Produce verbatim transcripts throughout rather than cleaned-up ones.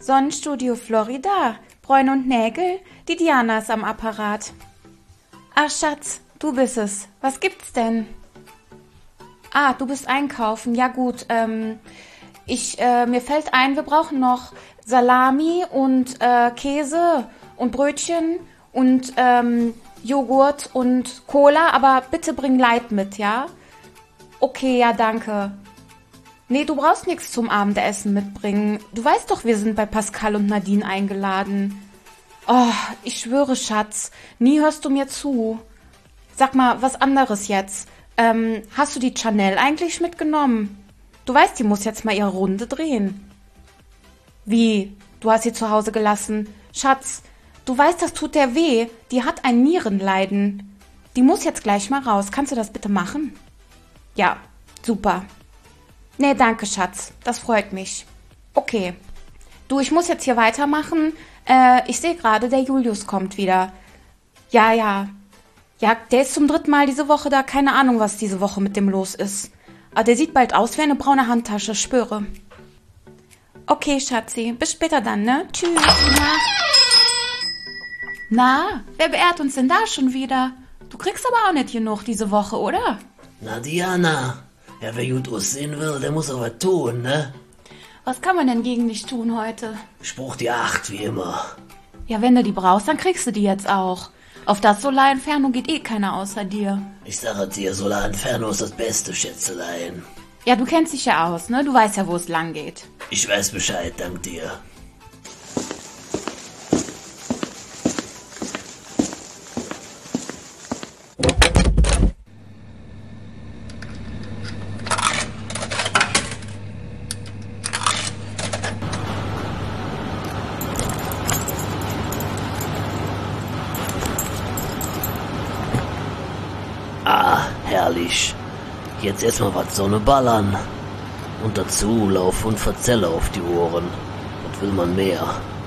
Sonnenstudio Florida. Bräune und Nägel. Die Diana ist am Apparat. Ach, Schatz, du bist es. Was gibt's denn? Ah, du bist einkaufen. Ja gut, ähm, ich, äh, mir fällt ein, wir brauchen noch Salami und äh, Käse und Brötchen und ähm, Joghurt und Cola, aber bitte bring Light mit, ja? Okay, ja, danke. Nee, du brauchst nichts zum Abendessen mitbringen. Du weißt doch, wir sind bei Pascal und Nadine eingeladen. Oh, ich schwöre, Schatz, nie hörst du mir zu. Sag mal, was anderes jetzt. Ähm, hast du die Chanel eigentlich mitgenommen? Du weißt, die muss jetzt mal ihre Runde drehen. Wie? Du hast sie zu Hause gelassen? Schatz, du weißt, das tut der weh. Die hat ein Nierenleiden. Die muss jetzt gleich mal raus. Kannst du das bitte machen? Ja, super. Nee, danke, Schatz. Das freut mich. Okay. Du, ich muss jetzt hier weitermachen. Äh, ich sehe gerade, der Julius kommt wieder. Ja, ja. Ja, der ist zum dritten Mal diese Woche da. Keine Ahnung, was diese Woche mit dem los ist. Aber der sieht bald aus wie eine braune Handtasche, spüre. Okay, Schatzi. Bis später dann, ne? Tschüss. Na, Na wer beehrt uns denn da schon wieder? Du kriegst aber auch nicht genug diese Woche, oder? Na, Diana. Ja, wer gut aussehen will, der muss aber tun, ne? Was kann man denn gegen dich tun heute? Ich brauch die acht, wie immer. Ja, wenn du die brauchst, dann kriegst du die jetzt auch. Auf das Solar Inferno geht eh keiner außer dir. Ich sage dir, Solar Inferno ist das beste, Schätzelein. Ja, du kennst dich ja aus, ne? Du weißt ja, wo es lang geht. Ich weiß Bescheid, dank dir. Ah, herrlich. Jetzt erstmal was Sonne ballern. Und dazu Lauf und Verzelle auf die Ohren. Was will man mehr?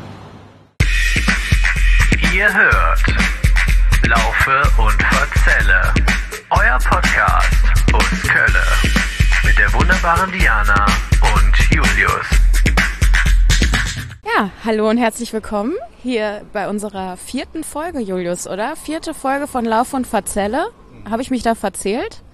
Ihr hört Laufe und Verzelle. Euer Podcast aus Kölle. Mit der wunderbaren Diana und Julius. Ja, hallo und herzlich willkommen hier bei unserer vierten Folge, Julius, oder? Vierte Folge von Lauf und Verzelle. Habe ich mich da verzählt?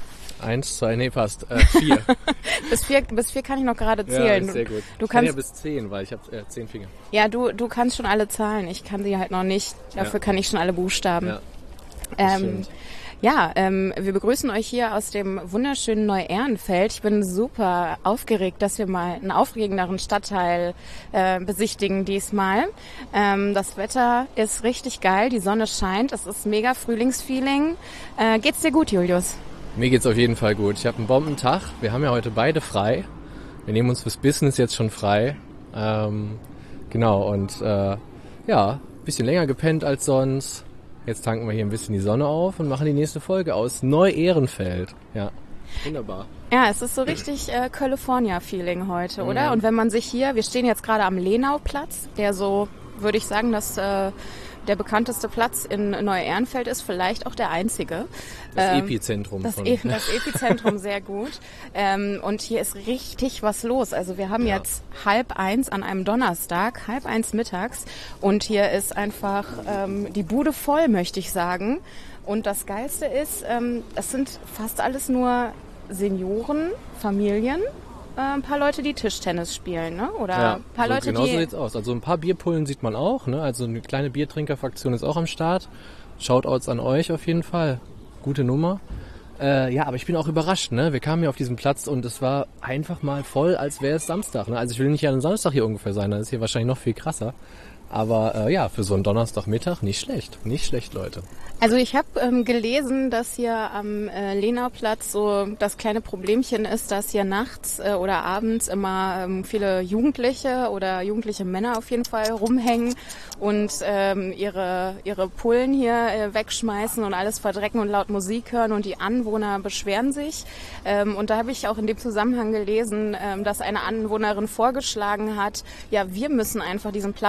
Eins, zwei, nee, passt. Äh, vier. bis vier. Bis vier kann ich noch gerade zählen. Ja, sehr gut. Du ich kannst kann ja bis zehn, weil ich habe äh, zehn Finger. Ja, du, du kannst schon alle Zahlen. Ich kann sie halt noch nicht. Dafür ja. kann ich schon alle Buchstaben. Ja, ähm, ja ähm, wir begrüßen euch hier aus dem wunderschönen Neu-Ehrenfeld. Ich bin super aufgeregt, dass wir mal einen aufregenderen Stadtteil äh, besichtigen diesmal. Ähm, das Wetter ist richtig geil, die Sonne scheint, es ist mega Frühlingsfeeling. Äh, geht's dir gut, Julius? Mir geht's auf jeden Fall gut. Ich habe einen Bombentag. Wir haben ja heute beide frei. Wir nehmen uns fürs Business jetzt schon frei. Ähm, genau, und äh, ja, ein bisschen länger gepennt als sonst. Jetzt tanken wir hier ein bisschen die Sonne auf und machen die nächste Folge aus Neu-Ehrenfeld. Ja, wunderbar. Ja, es ist so richtig äh, California-Feeling heute, oder? Mhm. Und wenn man sich hier, wir stehen jetzt gerade am Lenauplatz, der so, würde ich sagen, dass äh, der bekannteste Platz in Neu-Ehrenfeld ist, vielleicht auch der einzige. Das ähm, Epizentrum. Das, von. e- das Epizentrum, sehr gut. Ähm, und hier ist richtig was los. Also wir haben Ja. jetzt halb eins an einem Donnerstag, halb eins mittags. Und hier ist einfach ähm, die Bude voll, möchte ich sagen. Und das Geilste ist, ähm, es sind fast alles nur Senioren, Familien. Ein paar Leute, die Tischtennis spielen, ne? Oder Ja, ein paar so Leute, genau die... so sieht's aus. Also ein paar Bierpullen sieht man auch, ne? Also eine kleine Biertrinkerfraktion ist auch am Start. Shoutouts an euch auf jeden Fall. Gute Nummer. Äh, ja, aber ich bin auch überrascht, ne? Wir kamen hier auf diesen Platz und es war einfach mal voll, als wäre es Samstag, ne? Also ich will nicht an einem Samstag hier ungefähr sein, dann ist hier wahrscheinlich noch viel krasser. Aber äh, ja, für so einen Donnerstagmittag nicht schlecht. Nicht schlecht, Leute. Also ich habe ähm, gelesen, dass hier am äh, Lenauplatz so das kleine Problemchen ist, dass hier nachts äh, oder abends immer ähm, viele Jugendliche oder jugendliche Männer auf jeden Fall rumhängen und ähm, ihre ihre Pullen hier äh, wegschmeißen und alles verdrecken und laut Musik hören und die Anwohner beschweren sich. Ähm, und da habe ich auch in dem Zusammenhang gelesen, ähm, dass eine Anwohnerin vorgeschlagen hat, ja, wir müssen einfach diesen Platz wieder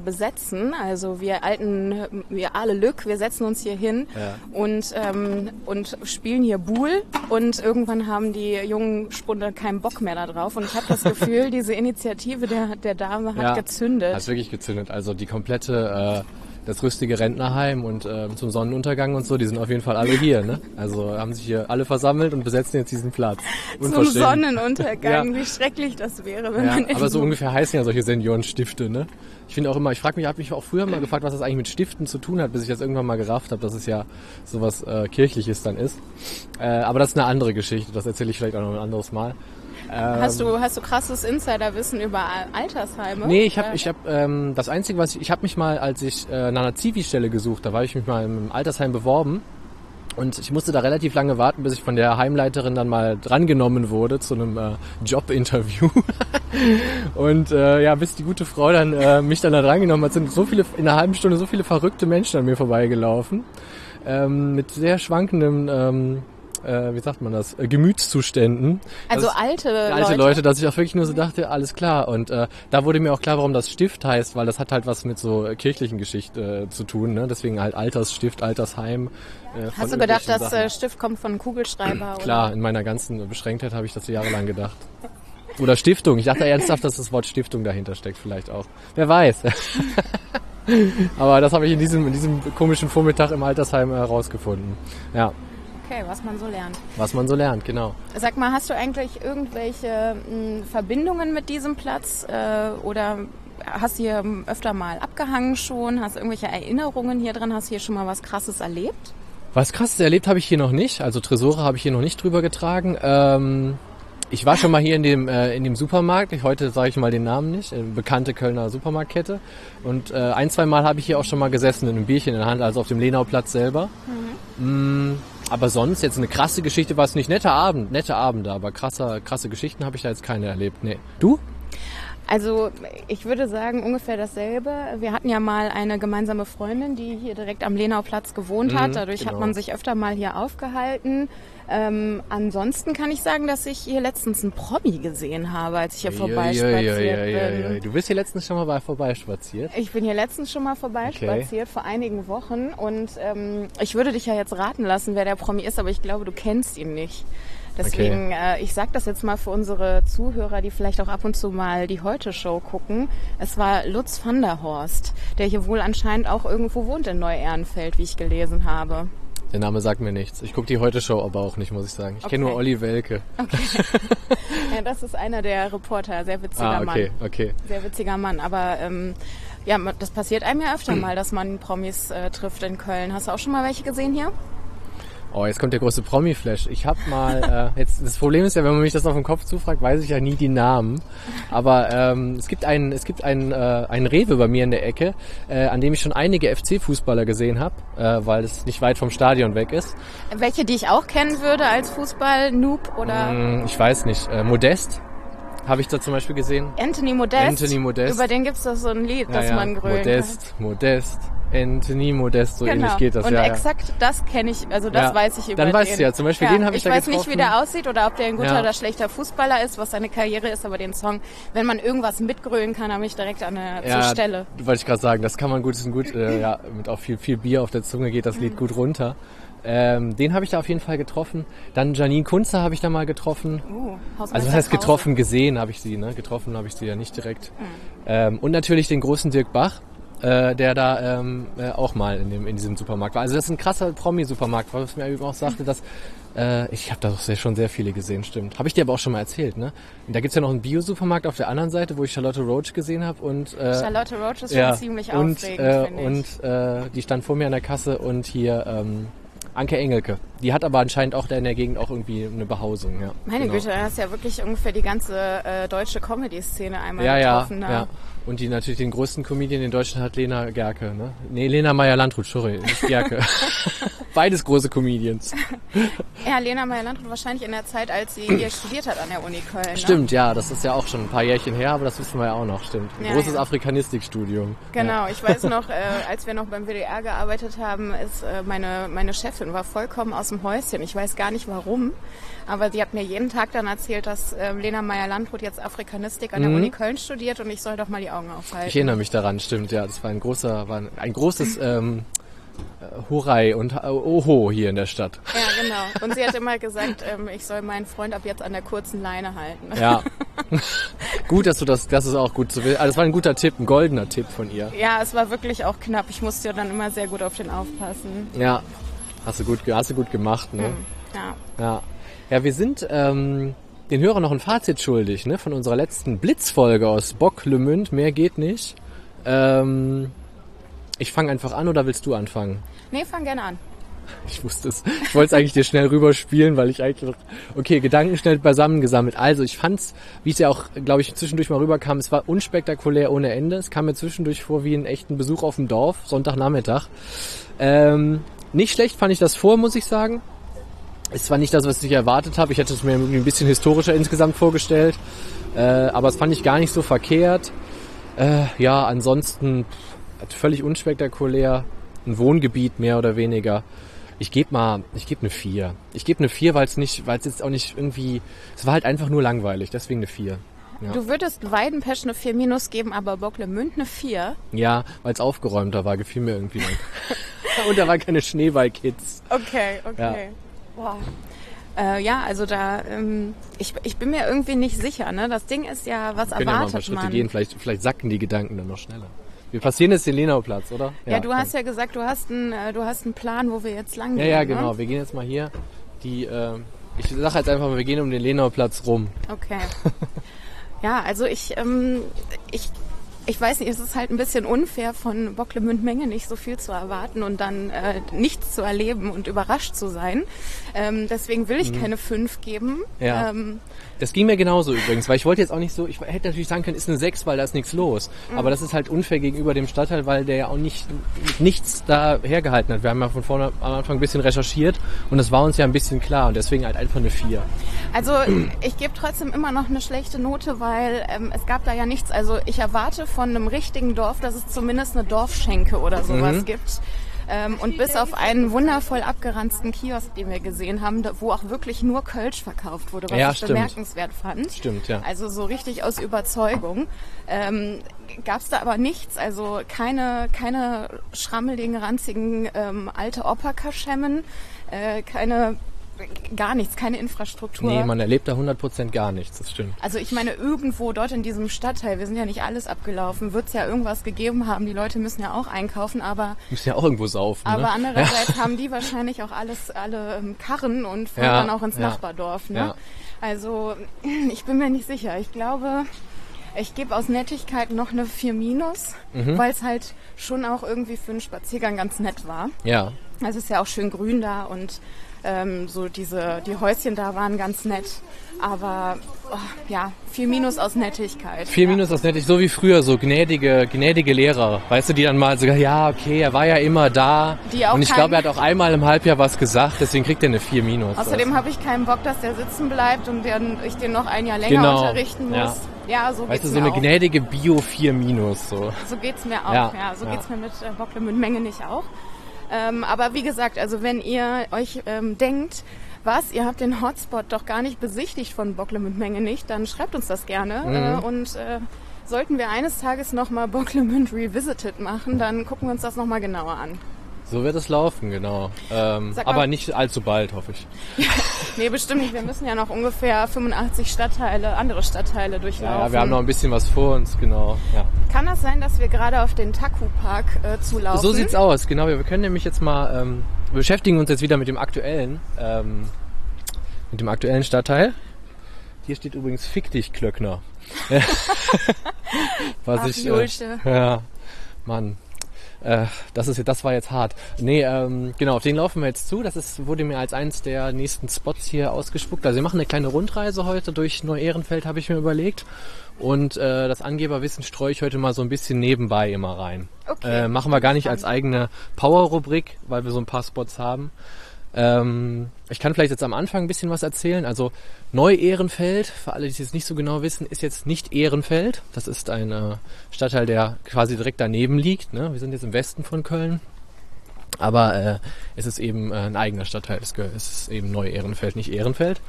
besetzen. Also wir alten, wir alle Lück, wir setzen uns hier hin Ja. und, ähm, und spielen hier Buhl. Und irgendwann haben die jungen Spunde keinen Bock mehr da drauf. Und ich habe das Gefühl, diese Initiative der, der Dame hat Ja, gezündet. Hat wirklich gezündet. Also die komplette, äh, das rüstige Rentnerheim und äh, zum Sonnenuntergang und so, die sind auf jeden Fall alle hier. Ne? Also haben sich hier alle versammelt und besetzen jetzt diesen Platz. Zum Unverständlich. Sonnenuntergang, Ja. wie schrecklich das wäre, wenn Ja, man aber so ungefähr heißen ja solche Seniorenstifte, ne? Ich finde auch immer, ich frage mich, habe mich auch früher mal gefragt, was das eigentlich mit Stiften zu tun hat, bis ich das irgendwann mal gerafft habe, dass es ja sowas äh, Kirchliches dann ist. Äh, aber das ist eine andere Geschichte, das erzähle ich vielleicht auch noch ein anderes Mal. Hast du, hast du krasses Insiderwissen über Altersheime? Nee, ich habe Oder? ich hab, ähm, das Einzige, was ich, ich habe mich mal, als ich äh, nach einer Zivi-Stelle gesucht, da war ich mich mal im Altersheim beworben und ich musste da relativ lange warten, bis ich von der Heimleiterin dann mal drangenommen wurde zu einem äh, Jobinterview. Und äh, ja, bis die gute Frau dann äh, mich dann da drangenommen hat, sind so viele, in einer halben Stunde so viele verrückte Menschen an mir vorbeigelaufen, ähm, mit sehr schwankendem, ähm, äh, wie sagt man das, äh, Gemütszuständen. Also Das- alte Leute. alte Leute, dass ich auch wirklich nur so dachte, alles klar. Und äh, da wurde mir auch klar, warum das Stift heißt, weil das hat halt was mit so äh, kirchlichen Geschichte äh, zu tun. Ne? Deswegen halt Altersstift, Altersheim. Äh, von Hast du gedacht, irgendwelchen dass Sachen. äh, Stift kommt von Kugelschreiber? Klar, Oder? in meiner ganzen Beschränktheit habe ich das jahrelang gedacht. Oder Stiftung. Ich dachte ernsthaft, dass das Wort Stiftung dahinter steckt vielleicht auch. Wer weiß. Aber das habe ich in diesem, in diesem komischen Vormittag im Altersheim herausgefunden. Ja, Okay, was man so lernt. was man so lernt, genau. Sag mal, hast du eigentlich irgendwelche mh, Verbindungen mit diesem Platz äh, oder hast du hier ähm, öfter mal abgehangen schon? Hast du irgendwelche Erinnerungen hier dran? Hast du hier schon mal was Krasses erlebt? Was Krasses erlebt habe ich hier noch nicht. Also Tresore habe ich hier noch nicht drüber getragen. Ähm, ich war schon mal hier in dem äh, in dem Supermarkt. Ich, heute sage ich mal den Namen nicht. Eine bekannte Kölner Supermarktkette. Und äh, ein, zwei Mal habe ich hier auch schon mal gesessen in einem Bierchen in der Hand, also auf dem Lenauplatz selber. Mhm. Mm, aber sonst jetzt eine krasse Geschichte war es nicht. Netter Abend, nette Abende, aber krasser, krasse Geschichten habe ich da jetzt keine erlebt. Nee. Du? Also ich würde sagen ungefähr dasselbe. Wir hatten ja mal eine gemeinsame Freundin, die hier direkt am Lenauplatz gewohnt hat. Mhm, Dadurch genau. hat man sich öfter mal hier aufgehalten. Ähm, ansonsten kann ich sagen, dass ich hier letztens einen Promi gesehen habe, als ich hier vorbeispaziert bin. Du bist hier letztens schon mal bei vorbeispaziert. Ich bin hier letztens schon mal vorbeispaziert, vor einigen Wochen. Und ähm, ich würde dich ja jetzt raten lassen, wer der Promi ist, aber ich glaube, du kennst ihn nicht. Deswegen, äh, ich sag das jetzt mal für unsere Zuhörer, die vielleicht auch ab und zu mal die Heute-Show gucken. Es war Lutz van der Horst, der hier wohl anscheinend auch irgendwo wohnt in Neu-Ehrenfeld, wie ich gelesen habe. Der Name sagt mir nichts. Ich gucke die Heute-Show aber auch nicht, muss ich sagen. Ich kenne Okay. nur Olli Welke. Ja, das ist einer der Reporter, sehr witziger Ah, okay, Mann. okay. Sehr witziger Mann, aber ähm, ja, das passiert einem ja öfter mal, dass man Promis äh, trifft in Köln. Hast du auch schon mal welche gesehen hier? Oh, jetzt kommt der große Promi-Flash. Ich habe mal, äh, jetzt das Problem ist ja, wenn man mich das auf den Kopf zufragt, weiß ich ja nie die Namen. Aber ähm, es gibt einen, es gibt einen, äh, einen Rewe bei mir in der Ecke, äh, an dem ich schon einige F C-Fußballer gesehen habe, äh, weil es nicht weit vom Stadion weg ist. Welche, die ich auch kennen würde als Fußball-Noob oder Hm, ich weiß nicht. Äh, Modest habe ich da zum Beispiel gesehen. Anthony Modest? Anthony Modest. Über den gibt's doch so ein Lied, das ja, man grölen Modest, Modest, Anthony Modest, so kann. ähnlich geht das. Und ja, exakt das kenne ich, also das Ja. weiß ich über Dann den. weißt du ja, zum Beispiel den habe ich ich da weiß nicht, getroffen. wie der aussieht oder ob der ein guter Ja. oder schlechter Fußballer ist, was seine Karriere ist, aber den Song, wenn man irgendwas mitgrölen kann, habe ich direkt an der ja, zur Stelle. wollte ich gerade sagen, das kann man gut, ist ein gut, äh, ja, mit auch viel, viel Bier auf der Zunge geht das Lied gut runter. Ähm, den habe ich da auf jeden Fall getroffen. Dann Janine Kunze habe ich da mal getroffen. Uh, Also was heißt getroffen, gesehen habe ich sie, ne? Getroffen habe ich sie ja nicht direkt. Ähm, und natürlich den großen Dirk Bach, äh, der da ähm, äh, auch mal in, dem, in diesem Supermarkt war. Also das ist ein krasser Promi-Supermarkt, was mir eben auch sagte, dass äh, ich habe da doch sehr, schon sehr viele gesehen, stimmt. Habe ich dir aber auch schon mal erzählt, ne? Und da gibt's ja noch einen Bio-Supermarkt auf der anderen Seite, wo ich Charlotte Roach gesehen habe und äh, Charlotte Roach ist schon ja, ziemlich und, aufregend, äh, finde ich. und äh, die stand vor mir an der Kasse und hier ähm, Anke Engelke. Die hat aber anscheinend auch da in der Gegend auch irgendwie eine Behausung, ja. Meine Genau. Güte, da hast ja wirklich ungefähr die ganze äh, deutsche Comedy-Szene einmal Ja, ja, getroffen. da. ja. Und die natürlich den größten Comedian in Deutschland hat Lena Gerke, ne? Nee, Lena Meyer-Landrut, sorry, nicht Gerke. Beides große Comedians. Ja, Lena Meyer-Landrut wahrscheinlich in der Zeit, als sie hier studiert hat an der Uni Köln. Ne? Stimmt, ja, das ist ja auch schon ein paar Jährchen her, aber das wissen wir ja auch noch, stimmt. Ein ja, großes ja. Afrikanistikstudium. Genau, ja. ich weiß noch, äh, als wir noch beim W D R gearbeitet haben, ist äh, meine, meine Chefin war vollkommen aus dem Häuschen. Ich weiß gar nicht warum, aber sie hat mir jeden Tag dann erzählt, dass äh, Lena Meyer-Landrut jetzt Afrikanistik an der mhm. Uni Köln studiert und ich soll doch mal die Augen aufhalten. Ich erinnere mich daran, stimmt, ja, das war ein großer, war ein, ein großes ähm, Hurray und Oho hier in der Stadt. Ja, genau. Und sie hat immer gesagt, ähm, ich soll meinen Freund ab jetzt an der kurzen Leine halten. Ja. Gut, dass du das, das ist auch gut zu wissen. Also das war ein guter Tipp, ein goldener Tipp von ihr. Ja, es war wirklich auch knapp. Ich musste ja dann immer sehr gut auf den aufpassen. Ja, hast du gut, hast du gut gemacht, ne? Hm. Ja. Ja. Ja, wir sind ähm, den Hörern noch ein Fazit schuldig, ne? Von unserer letzten Blitzfolge aus Bocklemünd. Mehr geht nicht. Ähm, ich fange einfach an oder willst du anfangen? Nee, fang gerne an. Ich wusste es. Ich wollte es eigentlich dir schnell rüberspielen, weil ich eigentlich noch... Okay, Gedanken schnell beisammen gesammelt. Also ich fand's, wie es ja auch, glaube ich, zwischendurch mal rüberkam, es war unspektakulär ohne Ende. Es kam mir zwischendurch vor wie ein echten Besuch auf dem Dorf, Sonntagnachmittag. Ähm, nicht schlecht fand ich das vor, muss ich sagen. Es war nicht das, was ich erwartet habe. Ich hätte es mir irgendwie ein bisschen historischer insgesamt vorgestellt. Äh, aber es fand ich gar nicht so verkehrt. Äh, ja, ansonsten pff, völlig unspektakulär. Ein Wohngebiet mehr oder weniger. Ich gebe mal, ich gebe eine vier. Ich gebe eine vier, weil es nicht, weil es jetzt auch nicht irgendwie, es war halt einfach nur langweilig, deswegen eine vier. Ja. Du würdest Weidenpesch eine vier minus geben, aber Bocklemünd eine vier? Ja, weil es aufgeräumter war, gefiel mir irgendwie nicht. Und da waren keine Schneeballkids. Okay, okay. Ja, wow. äh, ja also da, ähm, ich, ich bin mir irgendwie nicht sicher, ne? Das Ding ist ja, was Wir können erwartet ja mal ein paar Schritte man? gehen, vielleicht, vielleicht sacken die Gedanken dann noch schneller. Wir passieren jetzt den Lenauplatz, oder? Ja, ja, du hast ja gesagt, du hast einen, äh, du hast einen Plan, wo wir jetzt lang Ja, gehen. ja, genau. Ne? Wir gehen jetzt mal hier. Die, äh, ich sage jetzt einfach mal, wir gehen um den Lenauplatz rum. Okay. Ja, also ich, ähm, ich, ich weiß nicht, es ist halt ein bisschen unfair, von Bocklemünd-Menge nicht so viel zu erwarten und dann äh, nichts zu erleben und überrascht zu sein. Ähm, deswegen will ich mhm. keine fünf geben. Ja. Ähm, Das ging mir genauso übrigens, weil ich wollte jetzt auch nicht so, ich hätte natürlich sagen können, ist eine sechs, weil da ist nichts los. Mhm. Aber das ist halt unfair gegenüber dem Stadtteil, weil der ja auch nicht nichts da hergehalten hat. Wir haben ja von vorne am Anfang ein bisschen recherchiert und das war uns ja ein bisschen klar und deswegen halt einfach eine vier. Also ich gebe trotzdem immer noch eine schlechte Note, weil ähm, es gab da ja nichts. Also ich erwarte von einem richtigen Dorf, dass es zumindest eine Dorfschenke oder sowas mhm. gibt. Ähm, und bis auf einen wundervoll abgeranzten Kiosk, den wir gesehen haben, da, wo auch wirklich nur Kölsch verkauft wurde, was ja, ich stimmt. bemerkenswert fand. Stimmt, ja. Also so richtig aus Überzeugung. Ähm, gab es da aber nichts, also keine, keine schrammeligen, ranzigen ähm, alte Operkaschemmen, äh, keine... Gar nichts, keine Infrastruktur. Nee, man erlebt da hundert Prozent gar nichts, das stimmt. Also ich meine, irgendwo dort in diesem Stadtteil, wir sind ja nicht alles abgelaufen, wird es ja irgendwas gegeben haben. Die Leute müssen ja auch einkaufen, aber... Müssen ja auch irgendwo saufen, Aber ne? andererseits ja. haben die wahrscheinlich auch alles, alle ähm, Karren und fahren ja, dann auch ins ja, Nachbardorf. Ne? Ja. Also ich bin mir nicht sicher. Ich glaube, ich gebe aus Nettigkeit noch eine vier minus, mhm. weil es halt schon auch irgendwie für einen Spaziergang ganz nett war. Ja. Es ist ja auch schön grün da und ähm, so diese, die Häuschen da waren ganz nett. Aber oh, ja, vier minus aus Nettigkeit. vier ja. minus aus Nettigkeit, so wie früher, so gnädige, gnädige Lehrer. Weißt du, die dann mal sogar, ja, okay, er war ja immer da. Die auch und ich kein... glaube, er hat auch einmal im Halbjahr was gesagt, deswegen kriegt er eine vier minus. Außerdem habe ich keinen Bock, dass der sitzen bleibt und den, ich den noch ein Jahr länger genau. unterrichten muss. Ja, ja so weißt geht's du, so mir eine auch. gnädige Bio vier minus. So, so geht's mir auch, ja, ja. So ja. geht's mir mit äh, Bocklemünd-Menge nicht auch. Ähm, aber wie gesagt, also wenn ihr euch ähm, denkt, was, ihr habt den Hotspot doch gar nicht besichtigt von Bocklemünd-Menge nicht, dann schreibt uns das gerne. Mhm. Äh, und äh, sollten wir eines Tages nochmal Bocklemünd Revisited machen, dann gucken wir uns das nochmal genauer an. So wird es laufen, genau. Ähm, mal, aber nicht allzu bald, hoffe ich. Nee, bestimmt nicht. Wir müssen ja noch ungefähr fünfundachtzig Stadtteile, andere Stadtteile durchlaufen. Ja, wir haben noch ein bisschen was vor uns, genau. Ja. Kann das sein, dass wir gerade auf den Taku-Park äh, zulaufen? So sieht's aus, genau. Wir können nämlich jetzt mal, ähm, wir beschäftigen uns jetzt wieder mit dem aktuellen, ähm, mit dem aktuellen Stadtteil. Hier steht übrigens Fick dich, Klöckner. Was Ach, ich, Julche. äh, ja, Mann. Äh, das ist das war jetzt hart. Nee, ähm, genau, auf den laufen wir jetzt zu. Das ist, wurde mir als eins der nächsten Spots hier ausgespuckt. Also wir machen eine kleine Rundreise heute durch Neu-Ehrenfeld, habe ich mir überlegt. Und äh, das Angeberwissen streue ich heute mal so ein bisschen nebenbei immer rein. Okay. Äh, machen wir gar nicht als eigene Power-Rubrik, weil wir so ein paar Spots haben. Ähm, ich kann vielleicht jetzt am Anfang ein bisschen was erzählen. Also Neu-Ehrenfeld, für alle, die es jetzt nicht so genau wissen, ist jetzt nicht Ehrenfeld. Das ist ein äh, Stadtteil, der quasi direkt daneben liegt. Ne? Wir sind jetzt im Westen von Köln. Aber äh, es ist eben äh, ein eigener Stadtteil. Es ist eben Neu-Ehrenfeld, nicht Ehrenfeld.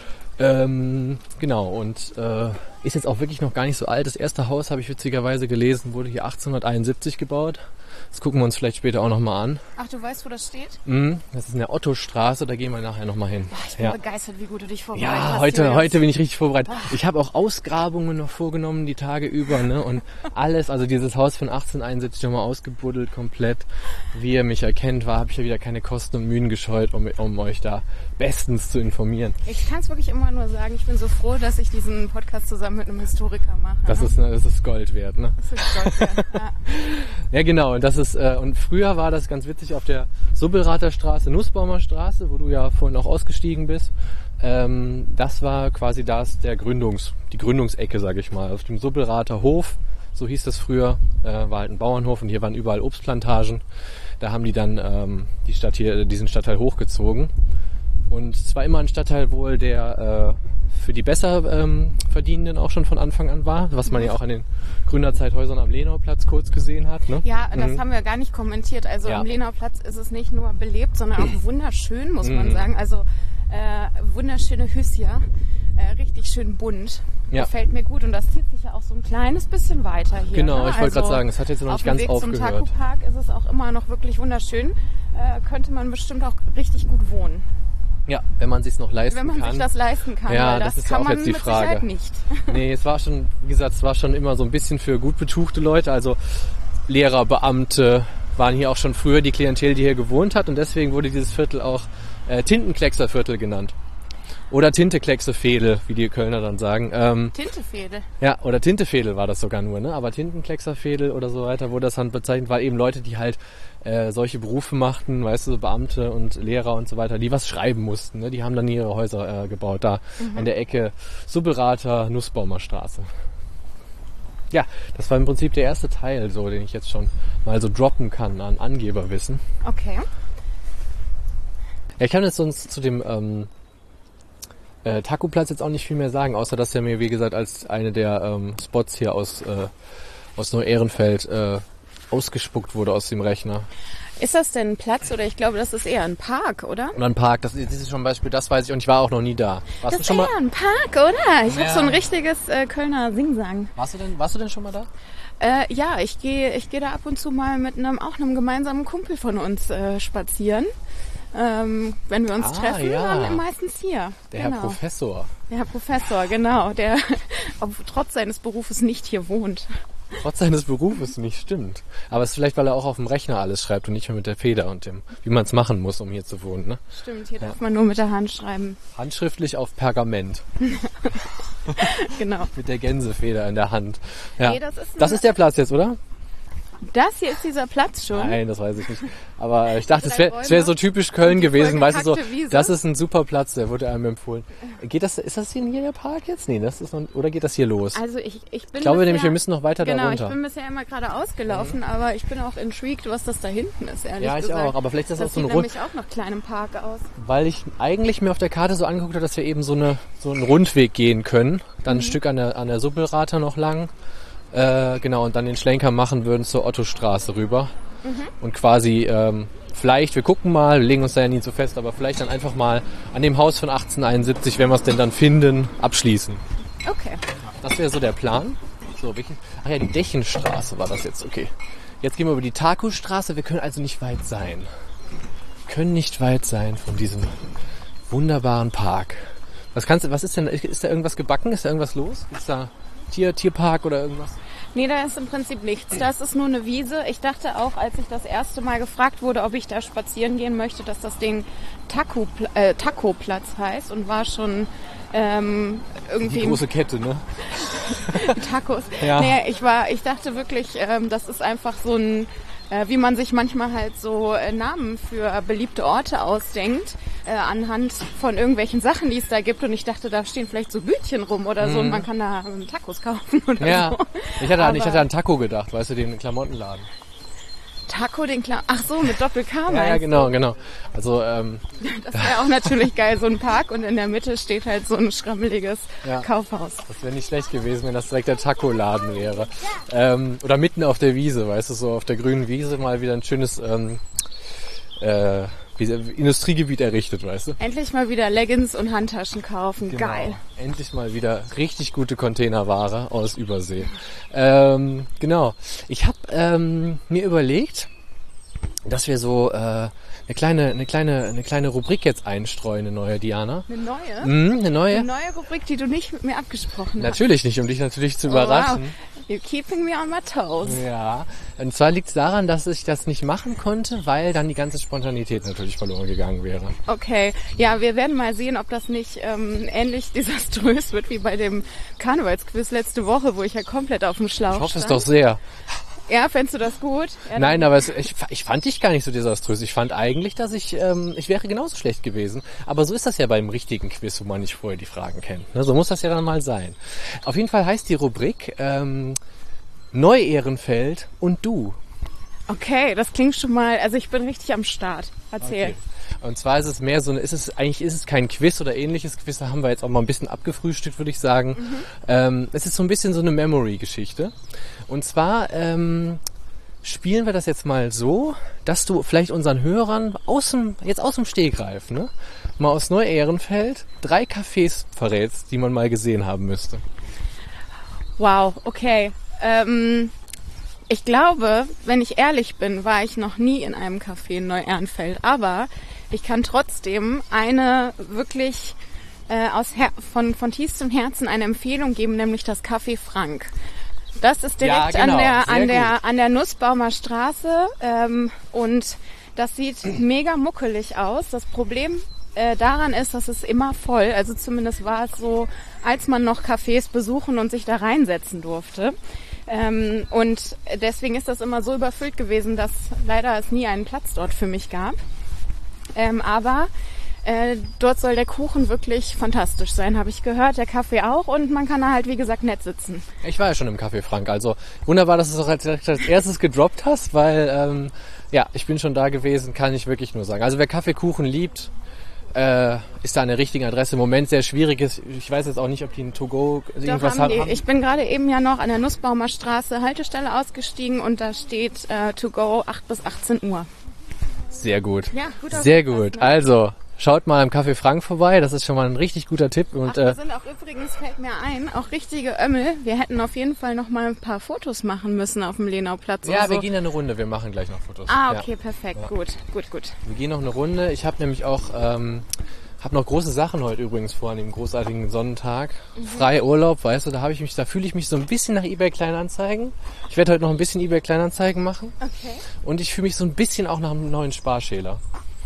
Ähm, genau, und äh, ist jetzt auch wirklich noch gar nicht so alt. Das erste Haus, habe ich witzigerweise gelesen, wurde hier achtzehnhunderteinundsiebzig gebaut. Das gucken wir uns vielleicht später auch nochmal an. Ach, du weißt, wo das steht? Mhm, das ist in der Ottostraße, da gehen wir nachher nochmal hin. Boah, ich bin ja. begeistert, wie gut du dich vorbereitet Ja, hast. heute, Julius. heute bin ich richtig vorbereitet. Ich habe auch Ausgrabungen noch vorgenommen, die Tage über, ne? Und alles, also dieses Haus von achtzehnhunderteinundsiebzig nochmal ausgebuddelt komplett. Wie ihr mich erkennt, war, habe ich ja wieder keine Kosten und Mühen gescheut, um, um euch da bestens zu informieren. Ich kann es wirklich immer nur sagen, ich bin so froh, dass ich diesen Podcast zusammen mit einem Historiker mache. Das ist, ne, das ist Gold wert, ne? Das ist Gold wert, ja. Ja, genau. Und das ist äh, und früher war das ganz witzig auf der Subbelrather Straße, Nussbaumer Straße, wo du ja vorhin auch ausgestiegen bist. Ähm, das war quasi das der Gründungs, die Gründungsecke, sage ich mal. Auf dem Subbelrather Hof, so hieß das früher, äh, war halt ein Bauernhof und hier waren überall Obstplantagen. Da haben die dann ähm, die Stadt hier, diesen Stadtteil hochgezogen. Und es war immer ein Stadtteil wohl, der äh, für die besser ähm, Verdienenden auch schon von Anfang an war, was man ja auch an den Gründerzeithäusern am Lenauplatz kurz gesehen hat. Ne? Ja, das mhm. haben wir gar nicht kommentiert. Also ja. am Lenauplatz ist es nicht nur belebt, sondern auch wunderschön, muss man sagen. Also äh, wunderschöne Hüsschen, äh, richtig schön bunt. Ja. Gefällt mir gut und das zieht sich ja auch so ein kleines bisschen weiter hier. Genau, ne? ich wollte also gerade sagen, es hat jetzt noch nicht ganz aufgehört. Auf dem Weg aufgehört. zum Taku-Park ist es auch immer noch wirklich wunderschön. Äh, könnte man bestimmt auch richtig gut wohnen. Ja, wenn man sich's noch leisten Wenn man kann. sich das leisten kann, Ja, weil das, das ist kann auch man jetzt die mit Frage. Sicherheit nicht. Nee, es war schon, wie gesagt, es war schon immer so ein bisschen für gut betuchte Leute, also Lehrer, Beamte waren hier auch schon früher die Klientel, die hier gewohnt hat und deswegen wurde dieses Viertel auch äh, Tintenkleckserviertel genannt. Oder Tintekleckse-Veedel, wie die Kölner dann sagen. Ähm, Tintefäde. ja, oder Tinteveedel war das sogar nur, ne? Aber Tintenkleckser-Veedel oder so weiter wurde das dann bezeichnet, weil eben Leute, die halt äh, solche Berufe machten, weißt du, so Beamte und Lehrer und so weiter, die was schreiben mussten, ne? Die haben dann ihre Häuser äh, gebaut, da mhm. an der Ecke Subbelrather, Nussbaumer Straße. Ja, das war im Prinzip der erste Teil, so, den ich jetzt schon mal so droppen kann an Angeberwissen. Okay. Ja, ich kann jetzt sonst zu dem ähm, äh, Taku-Platz jetzt auch nicht viel mehr sagen, außer dass er mir, wie gesagt, als eine der ähm, Spots hier aus, äh, aus Neu-Ehrenfeld äh, ausgespuckt wurde aus dem Rechner. Ist das denn ein Platz oder ich glaube, das ist eher ein Park, oder? Und ein Park, das, das ist schon ein Beispiel, das weiß ich und ich war auch noch nie da. Warst Das du ist schon eher mal? ein Park, oder? Ich Ja. habe so ein richtiges äh, Kölner Singsang. Warst du denn, warst du denn schon mal da? Äh, ja, ich gehe ich gehe da ab und zu mal mit einem auch einem gemeinsamen Kumpel von uns äh, spazieren. Ähm, wenn wir uns Ah, treffen, ja. dann meistens hier. Der genau. Herr Professor. Der Herr Professor, genau, der ob, trotz seines Berufes nicht hier wohnt. Trotz seines Berufes nicht, stimmt. Aber es ist vielleicht, weil er auch auf dem Rechner alles schreibt und nicht mehr mit der Feder und dem, wie man es machen muss, um hier zu wohnen. Ne? Stimmt, hier darf man nur mit der Hand schreiben. Handschriftlich auf Pergament. Genau. Mit der Gänsefeder in der Hand. Ja. Nee, das ist das eine- ist der Platz jetzt, oder? Das hier ist dieser Platz schon. Nein, das weiß ich nicht. Aber äh, ich dachte, es Drei wäre wär so typisch Köln und die gewesen, weißt du so, vollgekackte Wiese. das ist ein super Platz, der wurde einem empfohlen. Geht das, ist das hier der Park jetzt? Nee, das ist noch, oder geht das hier los? Also ich, ich bin Ich glaube bisher, nämlich, wir müssen noch weiter Genau, da ich runter. bin bisher immer gerade ausgelaufen, aber ich bin auch intrigued, was das da hinten ist, ehrlich Ja, ich gesagt. auch, aber vielleicht ist das das so ein sieht Rund, nämlich auch nach kleinem Park aus. weil ich eigentlich mir auf der Karte so angeguckt habe, dass wir eben so eine so einen Rundweg gehen können, dann ein Stück an der an der Subbelrather noch lang, äh, genau, und dann den Schlenker machen würden zur Ottostraße rüber und quasi ähm, vielleicht, wir gucken mal, wir legen uns da ja nie so fest, aber vielleicht dann einfach mal an dem Haus von achtzehnhunderteinundsiebzig, wenn wir es denn dann finden, abschließen. Okay. Das wäre so der Plan. So, welchen? Ach ja, die Dächenstraße war das jetzt, okay. Jetzt gehen wir über die Taku-Straße, wir können also nicht weit sein. Wir können nicht weit sein von diesem wunderbaren Park. Was kannst du, was ist denn, ist da irgendwas gebacken? Ist da irgendwas los? Ist da Tier, Tierpark oder irgendwas? Nee, da ist im Prinzip nichts. Das ist nur eine Wiese. Ich dachte auch, als ich das erste Mal gefragt wurde, ob ich da spazieren gehen möchte, dass das Ding Taku, äh, Taco-Platz heißt und war schon ähm, irgendwie... Die große Kette, ne? Tacos. Ja. Nee, ich war, ich dachte wirklich, ähm, das ist einfach so ein, äh, wie man sich manchmal halt so äh, Namen für beliebte Orte ausdenkt, äh, anhand von irgendwelchen Sachen, die es da gibt. Und ich dachte, da stehen vielleicht so Bütchen rum oder so und man kann da ähm, Tacos kaufen oder Ja. so. Ich hatte, an, ich Aber- hatte an Taco gedacht, weißt du, den Klamottenladen. Taco, den klar. Ach so, mit Doppel-K Ja, meinst ja, du? genau, genau. Also, ähm, Das wäre auch natürlich geil, so ein Park und in der Mitte steht halt so ein schrammeliges Ja. Kaufhaus. das wäre nicht schlecht gewesen, wenn das direkt der Taco-Laden wäre. Ähm, oder mitten auf der Wiese, weißt du, so auf der grünen Wiese mal wieder ein schönes ähm, äh, wie- Industriegebiet errichtet, weißt du. Endlich mal wieder Leggings und Handtaschen kaufen. Genau. Geil. Endlich mal wieder richtig gute Containerware aus Übersee. Ähm, genau. Ich habe ähm, mir überlegt, dass wir so äh, eine kleine, eine kleine, eine kleine Rubrik jetzt einstreuen, eine neue, Diana. Eine neue? Mhm, eine neue? Eine neue Rubrik, die du nicht mit mir abgesprochen hast. Natürlich nicht, um dich natürlich zu überraschen. Oh, wow. You're keeping me on my toes. Ja, und zwar liegt es daran, dass ich das nicht machen konnte, weil dann die ganze Spontanität natürlich verloren gegangen wäre. Okay, ja, wir werden mal sehen, ob das nicht ähm, ähnlich desaströs wird wie bei dem Karnevalsquiz letzte Woche, wo ich ja komplett auf dem Schlauch Ich hoffe es stand. doch sehr. Ja, fändest du das gut? Ja, Nein, aber es, ich, ich fand dich gar nicht so desaströs. Ich fand eigentlich, dass ich, ähm, ich wäre genauso schlecht gewesen. Aber so ist das ja beim richtigen Quiz, wo man nicht vorher die Fragen kennt. Ne? So muss das ja dann mal sein. Auf jeden Fall heißt die Rubrik ähm, Neu-Ehrenfeld und du. Okay, das klingt schon mal, also ich bin richtig am Start. Erzähl. Okay. Und zwar ist es mehr so, eine, ist es eigentlich ist es kein Quiz oder ähnliches Quiz, da haben wir jetzt auch mal ein bisschen abgefrühstückt, würde ich sagen. Mhm. Ähm, es ist so ein bisschen so eine Memory-Geschichte. Und zwar ähm, spielen wir das jetzt mal so, dass du vielleicht unseren Hörern aus dem, jetzt aus dem Stegreif, ne, mal aus Neu-Ehrenfeld drei Cafés verrätst, die man mal gesehen haben müsste. Wow, okay. Ähm, ich glaube, wenn ich ehrlich bin, war ich noch nie in einem Café in Neu-Ehrenfeld. Aber ich kann trotzdem eine wirklich äh, aus Her- von, von tiefstem Herzen eine Empfehlung geben, nämlich das Café Frank. Das ist direkt Ja, genau, an der sehr an der gut. an der Nussbaumer Straße ähm, und das sieht mega muckelig aus. Das Problem äh, daran ist, dass es immer voll, also zumindest war es so, als man noch Cafés besuchen und sich da reinsetzen durfte. Ähm, und deswegen ist das immer so überfüllt gewesen, dass leider es nie einen Platz dort für mich gab. Ähm, aber Äh, dort soll der Kuchen wirklich fantastisch sein, habe ich gehört. Der Kaffee auch und man kann da halt, wie gesagt, nett sitzen. Ich war ja schon im Café Frank, also wunderbar, dass du es auch als, als erstes gedroppt hast, weil ähm, ja, ich bin schon da gewesen, kann ich wirklich nur sagen. Also wer Kaffeekuchen liebt, äh, ist da an der richtigen Adresse. Im Moment sehr schwierig ist. Ich weiß jetzt auch nicht, ob die ein To-Go irgendwas Doch, haben die. haben. Ich bin gerade eben ja noch an der Nussbaumer Straße Haltestelle ausgestiegen und da steht äh, To-Go acht bis achtzehn Uhr. Sehr gut. Ja, gut Sehr aufgepasst, gut. ne? Also, schaut mal im Café Frank vorbei. Das ist schon mal ein richtig guter Tipp. Und Ach, wir äh, sind auch übrigens, fällt mir ein, auch richtige Ömmel. Wir hätten auf jeden Fall noch mal ein paar Fotos machen müssen auf dem Lenauplatz. ja, und wir so. gehen ja eine Runde. Wir machen gleich noch Fotos. Ah, Ja. okay, perfekt. Ja. Gut, gut, gut. Wir gehen noch eine Runde. Ich habe nämlich auch ähm, hab noch große Sachen heute übrigens vor an dem großartigen Sonnentag. Mhm. Frei Urlaub, weißt du, da habe ich mich, da fühle ich mich so ein bisschen nach eBay Kleinanzeigen. Ich werde heute noch ein bisschen eBay Kleinanzeigen machen. Okay. Und ich fühle mich so ein bisschen auch nach einem neuen Sparschäler.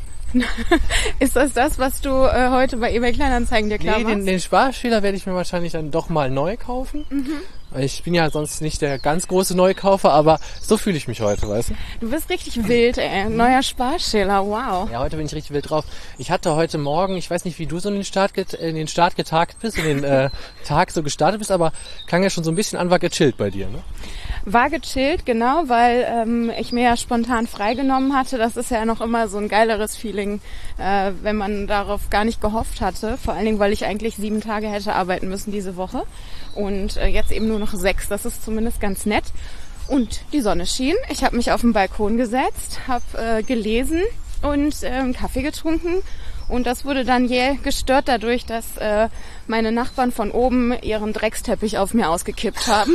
Ist das das, was du äh, heute bei eBay Kleinanzeigen dir klar Nee, den, machst? den Sparschäler werde ich mir wahrscheinlich dann doch mal neu kaufen. Mhm. Ich bin ja sonst nicht der ganz große Neukaufer, aber so fühle ich mich heute, weißt du? Du bist richtig wild, ey. Neuer Sparschäler, wow. Ja, heute bin ich richtig wild drauf. Ich hatte heute Morgen, ich weiß nicht, wie du so in den Start, get, in den Start getagt bist, in den äh, Tag so gestartet bist, aber klang ja schon so ein bisschen an, war gechillt bei dir, ne? War gechillt, genau, weil ähm, ich mir ja spontan freigenommen hatte. Das ist ja noch immer so ein geileres Feeling, äh, wenn man darauf gar nicht gehofft hatte. Vor allen Dingen, weil ich eigentlich sieben Tage hätte arbeiten müssen diese Woche und äh, jetzt eben nur noch sechs. Das ist zumindest ganz nett. Und die Sonne schien. Ich habe mich auf den Balkon gesetzt, habe äh, gelesen und äh, einen Kaffee getrunken. Und das wurde dann jäh gestört dadurch, dass äh, meine Nachbarn von oben ihren Drecksteppich auf mir ausgekippt haben.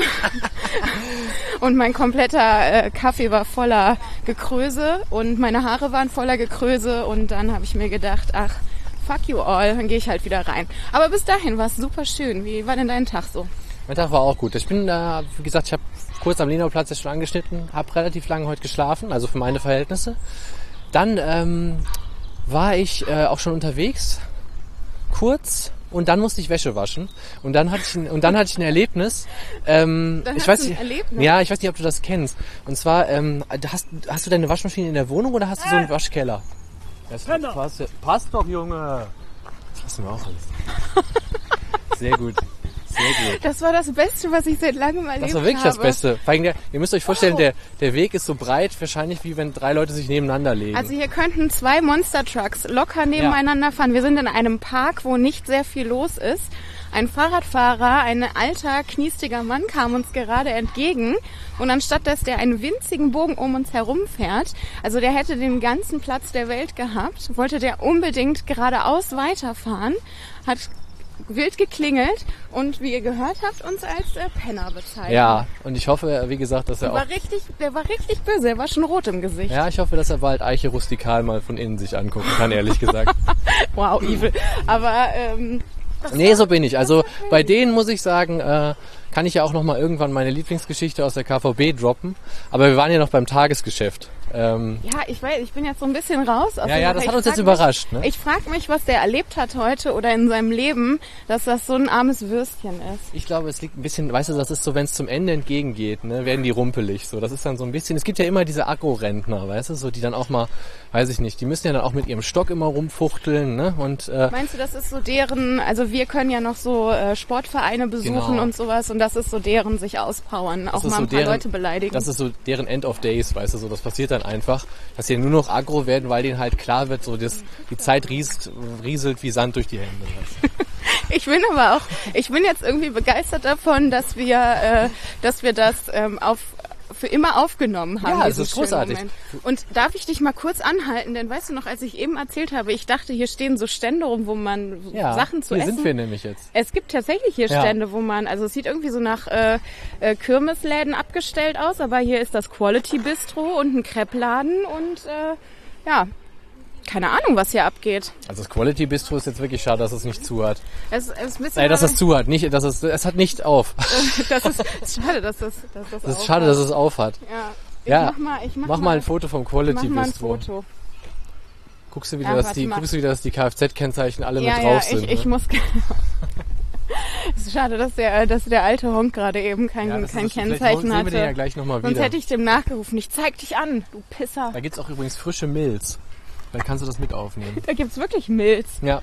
Und mein kompletter äh, Kaffee war voller Gekröse und meine Haare waren voller Gekröse. Und dann habe ich mir gedacht, ach, fuck you all, dann gehe ich halt wieder rein. Aber bis dahin war es super schön. Wie war denn dein Tag so? Mein Tag war auch gut. Ich bin da, wie gesagt, ich habe kurz am Lenauplatz jetzt schon angeschnitten, habe relativ lange heute geschlafen, also für meine Verhältnisse. Dann ähm, war ich äh, auch schon unterwegs, kurz, und dann musste ich Wäsche waschen. Und dann hatte ich ein, und dann hatte ich ein Erlebnis. Ähm, Dann ich hast weiß du ein nicht, Erlebnis? Ja, ich weiß nicht, ob du das kennst. Und zwar, ähm, hast, hast du deine Waschmaschine in der Wohnung oder hast du so einen Waschkeller? Das passt, passt doch, Junge. Das lassen wir auch alles. Sehr gut. Sehr gut. Das war das Beste, was ich seit langem erlebt habe. Das war wirklich habe. das Beste. Vor allem der, ihr müsst euch vorstellen, Wow. der, der Weg ist so breit, wahrscheinlich wie wenn drei Leute sich nebeneinander legen. Also hier könnten zwei Monster-Trucks locker nebeneinander fahren. Wir sind in einem Park, wo nicht sehr viel los ist. Ein Fahrradfahrer, ein alter, kniestiger Mann kam uns gerade entgegen und anstatt, dass der einen winzigen Bogen um uns herum fährt, also der hätte den ganzen Platz der Welt gehabt, wollte der unbedingt geradeaus weiterfahren, hat wild geklingelt und wie ihr gehört habt, uns als äh, Penner bezeichnet. Ja, und ich hoffe, wie gesagt, dass er Der auch... war richtig, der war richtig böse, er war schon rot im Gesicht. Ja, ich hoffe, dass er bald Eiche rustikal mal von innen sich angucken kann, ehrlich gesagt. Wow, evil. Aber ähm, Nee, so bin ich. Also bei denen muss ich sagen, äh, kann ich ja auch noch mal irgendwann meine Lieblingsgeschichte aus der K V B droppen. Aber wir waren ja noch beim Tagesgeschäft. Ähm, ja, ich weiß, ich bin jetzt so ein bisschen raus. Aus ja, der ja, Sache. das Ich hat uns frag jetzt überrascht. Mich, Ne? ich frage mich, was der erlebt hat heute oder in seinem Leben, dass das so ein armes Würstchen ist. Ich glaube, es liegt ein bisschen, weißt du, das ist so, wenn es zum Ende entgegengeht, ne, werden die rumpelig. So, das ist dann so ein bisschen, es gibt ja immer diese Agro-Rentner, weißt du, so, die dann auch mal, weiß ich nicht, die müssen ja dann auch mit ihrem Stock immer rumfuchteln, ne, und, äh, Meinst du, das ist so deren, also wir können ja noch so äh, Sportvereine besuchen Genau. und sowas und das ist so deren sich auspowern, auch ist mal so ein paar deren- Leute beleidigen. das ist so deren End of Days, weißt du, so, das passiert dann einfach, dass sie nur noch aggro werden, weil denen halt klar wird, so, das, die Zeit riest, rieselt wie Sand durch die Hände, weißt du. Ich bin aber auch, ich bin jetzt irgendwie begeistert davon, dass wir, äh, dass wir das ähm, auf für immer aufgenommen haben. Ja, es diesen ist schönen großartig. Moment. Und darf ich dich mal kurz anhalten? Denn weißt du noch, als ich eben erzählt habe, ich dachte, hier stehen so Stände rum, wo man Ja, Sachen zu hier essen. sind wir nämlich jetzt. Es gibt tatsächlich hier Ja. Stände, wo man, also es sieht irgendwie so nach äh, äh, Kirmesläden abgestellt aus, aber hier ist das Quality Bistro und ein Crepe-Laden und äh, ja, keine Ahnung, was hier abgeht. Also das Quality Bistro ist jetzt wirklich schade, dass es nicht zu hat. Es, es ist ein bisschen Nein, dass es zu hat, nicht, dass es, es hat nicht auf. das ist schade, dass das, dass das Das ist auch schade, hat. dass es auf hat. Ja, ich Ja, mach mal, ich mach, Mach mal ein Foto vom Quality mach mal ein Bistro. Foto. Guckst du wieder, Ja, dass warte die, mal. guckst du wieder, dass die Kfz-Kennzeichen alle Ja, mit ja, drauf ich, sind. ich ne? muss. Es ist schade, dass der, dass der alte Honk gerade eben kein, Ja, das kein ist, vielleicht Kennzeichen sehen wir den ja hatte. gleich nochmal Sonst wieder. hätte ich dem nachgerufen. Ich zeig dich an, du Pisser. Da gibt's auch übrigens frische Milz. Vielleicht kannst du das mit aufnehmen. Da gibt's wirklich Milz. Ja.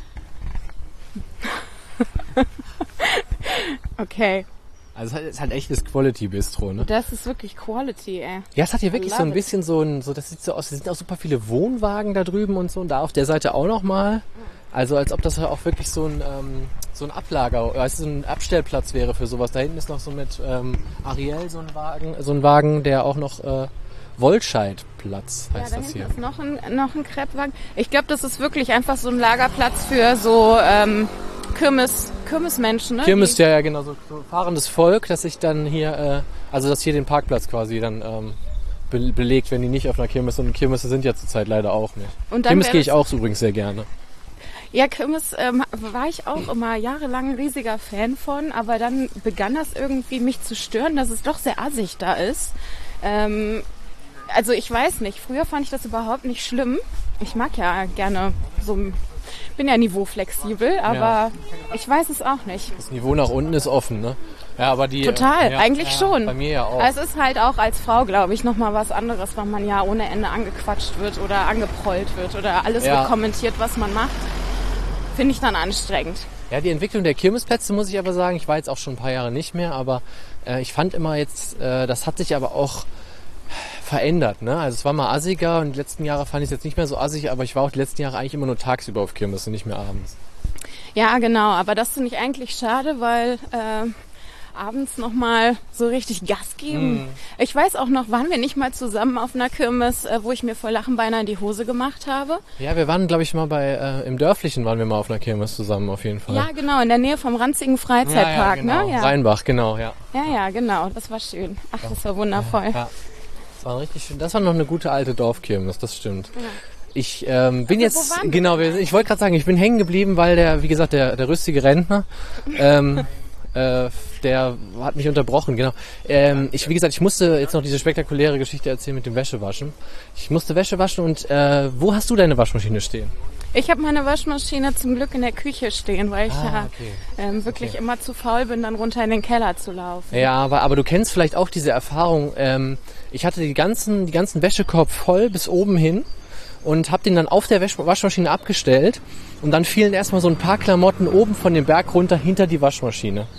Okay, Also es ist halt echtes Quality Bistro, ne? das ist wirklich Quality, ey. Ja, es hat hier wirklich I so ein love it. bisschen so ein, so das sieht so aus, es sind auch super viele Wohnwagen da drüben und so und da auf der Seite auch nochmal. Also als ob das auch wirklich so ein, ähm, so ein Ablager, also so ein Abstellplatz wäre für sowas. Da hinten ist noch so mit ähm, Ariel so ein Wagen, so ein Wagen, der auch noch äh, Wollscheidplatz Ja, heißt da das hinten hier. ist noch ein, noch ein Crepe-Wagen. Ich glaube, das ist wirklich einfach so ein Lagerplatz für so ähm, Kirmes, Kirmesmenschen, ne? Kirmes, Die- ja, ja, genau, so, so fahrendes Volk, das sich dann hier, äh, also das hier den Parkplatz quasi dann ähm, be belegt, wenn die nicht auf einer Kirmes sind. Und Kirmesse sind ja zurzeit leider auch nicht. Und dann Kirmes wäre gehe ich das- auch so übrigens sehr gerne. Ja, Kirmes ähm, war ich auch immer jahrelang ein riesiger Fan von, aber dann begann das irgendwie mich zu stören, dass es doch sehr assig da ist. Ähm, also ich weiß nicht, früher fand ich das überhaupt nicht schlimm. Ich mag ja gerne so, bin ja niveauflexibel, aber Ja. ich weiß es auch nicht. Das Niveau nach unten ist offen, ne? Ja, aber die... Total, ja, eigentlich ja, schon. Bei mir ja auch. Es ist halt auch als Frau, glaube ich, nochmal was anderes, weil man ja ohne Ende angequatscht wird oder angeprollt wird oder alles Ja. wird kommentiert, was man macht. Finde ich dann anstrengend. Ja, die Entwicklung der Kirmesplätze muss ich aber sagen, ich war jetzt auch schon ein paar Jahre nicht mehr, aber äh, ich fand immer jetzt, äh, das hat sich aber auch verändert, ne? Also es war mal assiger und die letzten Jahre fand ich es jetzt nicht mehr so assig, aber ich war auch die letzten Jahre eigentlich immer nur tagsüber auf Kirmes und nicht mehr abends. Ja, genau, aber das finde ich eigentlich schade, weil äh, abends nochmal so richtig Gas geben. Ich weiß auch noch, waren wir nicht mal zusammen auf einer Kirmes, äh, wo ich mir vor Lachen beinahe in die Hose gemacht habe? Ja, wir waren, glaube ich, mal bei, äh, im Dörflichen waren wir mal auf einer Kirmes zusammen auf jeden Fall. Ja, genau, in der Nähe vom ranzigen Freizeitpark, genau. ne? Ja. Rheinbach, genau, ja. ja, ja, genau, das war schön. Ach, das war wundervoll. Ja. Das war richtig schön. Das war noch eine gute alte Dorfkirmes, das stimmt. Ich ähm, bin Also, wo jetzt, waren wir genau, wir- ich wollte gerade sagen, ich bin hängen geblieben, weil der, wie gesagt, der, der rüstige Rentner, ähm, äh, der hat mich unterbrochen, genau. Ähm, ich, wie gesagt, ich musste jetzt noch diese spektakuläre Geschichte erzählen mit dem Wäschewaschen. Ich musste Wäsche waschen und äh, wo hast du deine Waschmaschine stehen? Ich habe meine Waschmaschine zum Glück in der Küche stehen, weil ich Ah, ja okay. ähm, wirklich immer zu faul bin, dann runter in den Keller zu laufen. Ja, aber, aber du kennst vielleicht auch diese Erfahrung. Ähm, ich hatte die ganzen, die ganzen Wäschekorb voll bis oben hin und habe den dann auf der Wäsch Waschmaschine abgestellt und dann fielen erstmal so ein paar Klamotten oben von dem Berg runter hinter die Waschmaschine.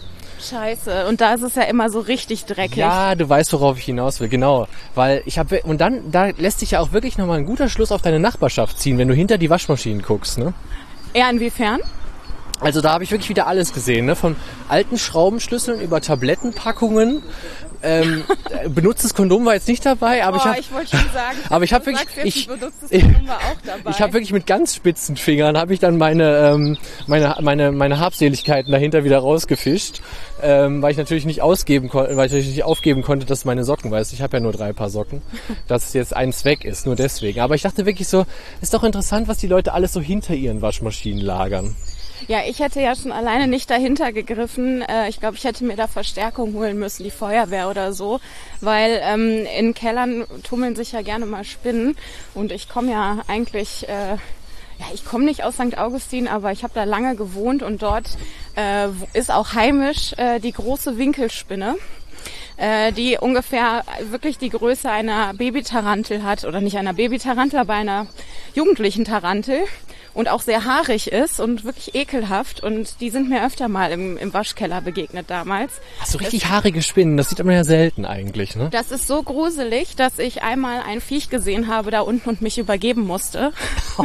Scheiße, und da ist es ja immer so richtig dreckig. Ja, du weißt, worauf ich hinaus will, genau. Weil ich habe und dann, da lässt sich ja auch wirklich nochmal ein guter Schluss auf deine Nachbarschaft ziehen, wenn du hinter die Waschmaschinen guckst, ne? Ja, inwiefern? Also da habe ich wirklich wieder alles gesehen, ne? Von alten Schraubenschlüsseln über Tablettenpackungen. Ähm, benutztes Kondom war jetzt nicht dabei, aber oh, ich habe, ich wollte schon sagen, aber ich habe wirklich, ich, ich, ich habe wirklich mit ganz spitzen Fingern habe ich dann meine ähm, meine meine meine Habseligkeiten dahinter wieder rausgefischt, ähm, weil ich natürlich nicht ausgeben konnte, weil ich natürlich nicht aufgeben konnte, dass meine Socken, weißt du, ich habe ja nur drei Paar Socken, dass es jetzt eins weg ist, nur deswegen. Aber ich dachte wirklich so, ist doch interessant, was die Leute alles so hinter ihren Waschmaschinen lagern. Ja, ich hätte ja schon alleine nicht dahinter gegriffen. Äh, ich glaube, ich hätte mir da Verstärkung holen müssen, die Feuerwehr oder so, weil ähm, in Kellern tummeln sich ja gerne mal Spinnen und ich komme ja eigentlich, äh, ja, ich komme nicht aus Sankt Augustin, aber ich habe da lange gewohnt und dort äh, ist auch heimisch äh, die große Winkelspinne, äh, die ungefähr wirklich die Größe einer Babytarantel hat, oder nicht einer Babytarantel, aber einer jugendlichen Tarantel. Und auch sehr haarig ist und wirklich ekelhaft. Und die sind mir öfter mal im, im Waschkeller begegnet damals. Hast du richtig das, haarige Spinnen? Das sieht man ja selten eigentlich, ne? Das ist so gruselig, dass ich einmal ein Viech gesehen habe da unten und mich übergeben musste.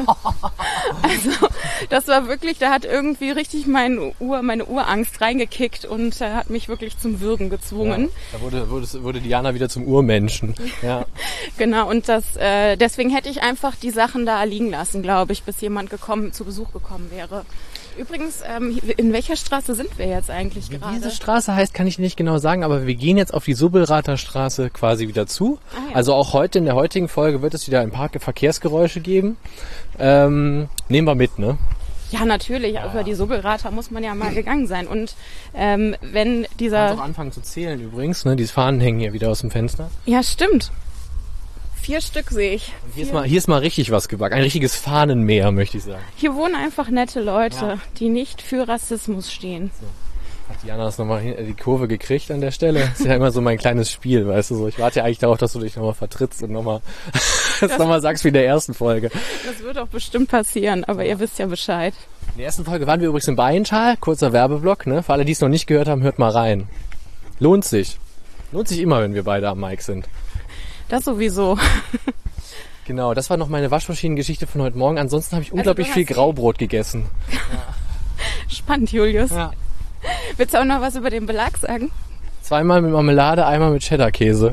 Also das war wirklich, da hat irgendwie richtig mein Ur, meine Urangst reingekickt und äh, hat mich wirklich zum Würgen gezwungen. Ja, da wurde, wurde, wurde Diana wieder zum Urmenschen. Ja. Genau, und das äh, deswegen hätte ich einfach die Sachen da liegen lassen, glaube ich, bis jemand gekommen, zu Besuch gekommen wäre. Übrigens, ähm, in welcher Straße sind wir jetzt eigentlich Wie gerade? diese Straße heißt, kann ich nicht genau sagen, aber wir gehen jetzt auf die Subbelrather Straße quasi wieder zu. Ah, ja. Also auch heute, in der heutigen Folge, wird es wieder ein paar Verkehrsgeräusche geben. Ähm, nehmen wir mit, ne? Ja, natürlich. Ja. Über die Subbelrather muss man ja mal gegangen sein. Und ähm, wenn dieser... Du kannst auch anfangen zu zählen übrigens, ne? Die Fahnen hängen hier wieder aus dem Fenster. Ja, stimmt. Vier Stück sehe ich. Und hier, ist mal, hier ist mal richtig was gebacken. Ein richtiges Fahnenmeer, möchte ich sagen. Hier wohnen einfach nette Leute, ja, die nicht für Rassismus stehen. So. Hat Diana das nochmal die Kurve gekriegt an der Stelle? Das ist ja immer so mein kleines Spiel, weißt du so. Ich warte ja eigentlich darauf, dass du dich nochmal vertrittst und nochmal das nochmal sagst wie in der ersten Folge. Das wird auch bestimmt passieren, aber ihr wisst ja Bescheid. In der ersten Folge waren wir übrigens im Bayental. Kurzer Werbeblock, ne? Für alle, die es noch nicht gehört haben, hört mal rein. Lohnt sich. Lohnt sich immer, wenn wir beide am Mic sind. Das sowieso. Genau, das war noch meine Waschmaschinengeschichte von heute Morgen. Ansonsten habe ich unglaublich also viel Graubrot gegessen. Ja. Spannend, Julius. Ja. Willst du auch noch was über den Belag sagen? Zweimal mit Marmelade, einmal mit Cheddar-Käse.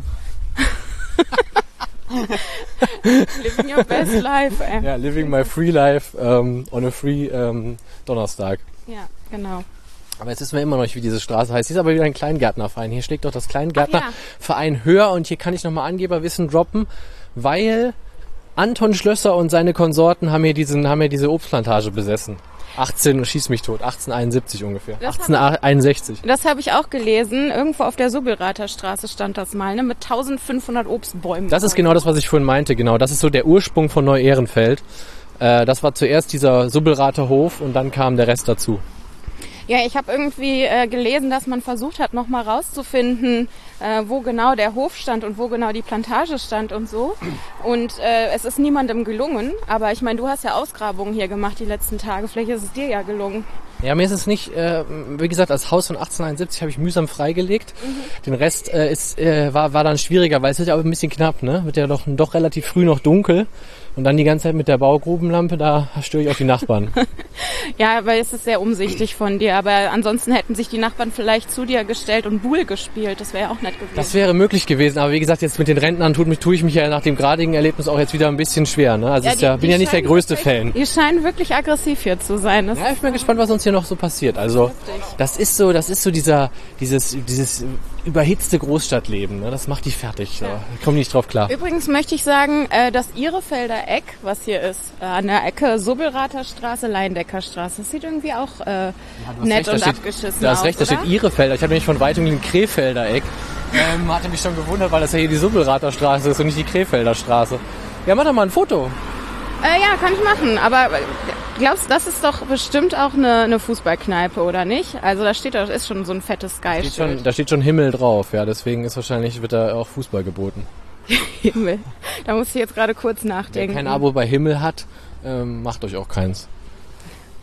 Living your best life, ey. Ja, living my free life um, on a free um, Donnerstag. Ja, genau. Aber jetzt wissen wir immer noch nicht, wie diese Straße heißt. Hier ist aber wieder ein Kleingärtnerverein. Hier schlägt doch das Kleingärtnerverein ja. höher. Und hier kann ich nochmal Angeberwissen droppen, weil Anton Schlösser und seine Konsorten haben hier, diesen, haben hier diese Obstplantage besessen. achtzehn, schieß mich tot, achtzehnhunderteinundsiebzig ungefähr. Das achtzehnhunderteinundsechzig. Hab, das habe ich auch gelesen. Irgendwo auf der Subbelrather Straße stand das mal, ne, mit eintausendfünfhundert Obstbäumen. Das ist genau das, was ich vorhin meinte. Genau, das ist so der Ursprung von Neu-Ehrenfeld. Äh, das war zuerst dieser Subbelrather Hof und dann kam der Rest dazu. Ja, ich habe irgendwie äh, gelesen, dass man versucht hat, nochmal rauszufinden, äh, wo genau der Hof stand und wo genau die Plantage stand und so. Und äh, es ist niemandem gelungen. Aber ich meine, du hast ja Ausgrabungen hier gemacht die letzten Tage. Vielleicht ist es dir ja gelungen. Ja, mir ist es nicht, äh, wie gesagt, als Haus von achtzehnhunderteinundsiebzig habe ich mühsam freigelegt. Mhm. Den Rest äh, ist, äh, war, war dann schwieriger, weil es ist ja auch ein bisschen knapp, ne? Wird ja doch, doch relativ früh noch dunkel. Und dann die ganze Zeit mit der Baugrubenlampe, da störe ich auch die Nachbarn. Ja, aber es ist sehr umsichtig von dir. Aber ansonsten hätten sich die Nachbarn vielleicht zu dir gestellt und Buhl gespielt. Das wäre ja auch nett gewesen. Das wäre möglich gewesen. Aber wie gesagt, jetzt mit den Rentnern tut mich, tue ich mich ja nach dem gradigen Erlebnis auch jetzt wieder ein bisschen schwer. Ne? Also ja, ich ja, bin ja nicht der größte wirklich, Fan. Die scheinen wirklich aggressiv hier zu sein. Das ja, ich bin gespannt, was uns hier noch so passiert. Also das ist so, das ist so dieser, dieses, dieses überhitzte Großstadtleben. Ne? Das macht die fertig. Ja. Ich komme nicht drauf klar. Übrigens möchte ich sagen, dass Ihrefelder Eck, was hier ist, an der Ecke Subbelrather Straße, Leindecker Straße, das sieht irgendwie auch äh, ja, nett recht, und steht, abgeschissen aus. Da hast recht, da oder? Steht Ihrefelder. Ich habe nämlich von weitem den Krefelder Eck. Ähm, hatte mich schon gewundert, weil das ja hier die Subbelrather Straße ist und nicht die Krefelder Straße. Ja, mach doch mal ein Foto. Äh, ja, kann ich machen. Aber glaubst du, das ist doch bestimmt auch eine, eine Fußballkneipe, oder nicht? Also da steht, da ist schon so ein fettes Sky-Schild. Da steht schon Himmel drauf, ja. Deswegen ist wahrscheinlich, wird da auch Fußball geboten. Himmel. Da muss ich jetzt gerade kurz nachdenken. Wer kein Abo bei Himmel hat, ähm, macht euch auch keins.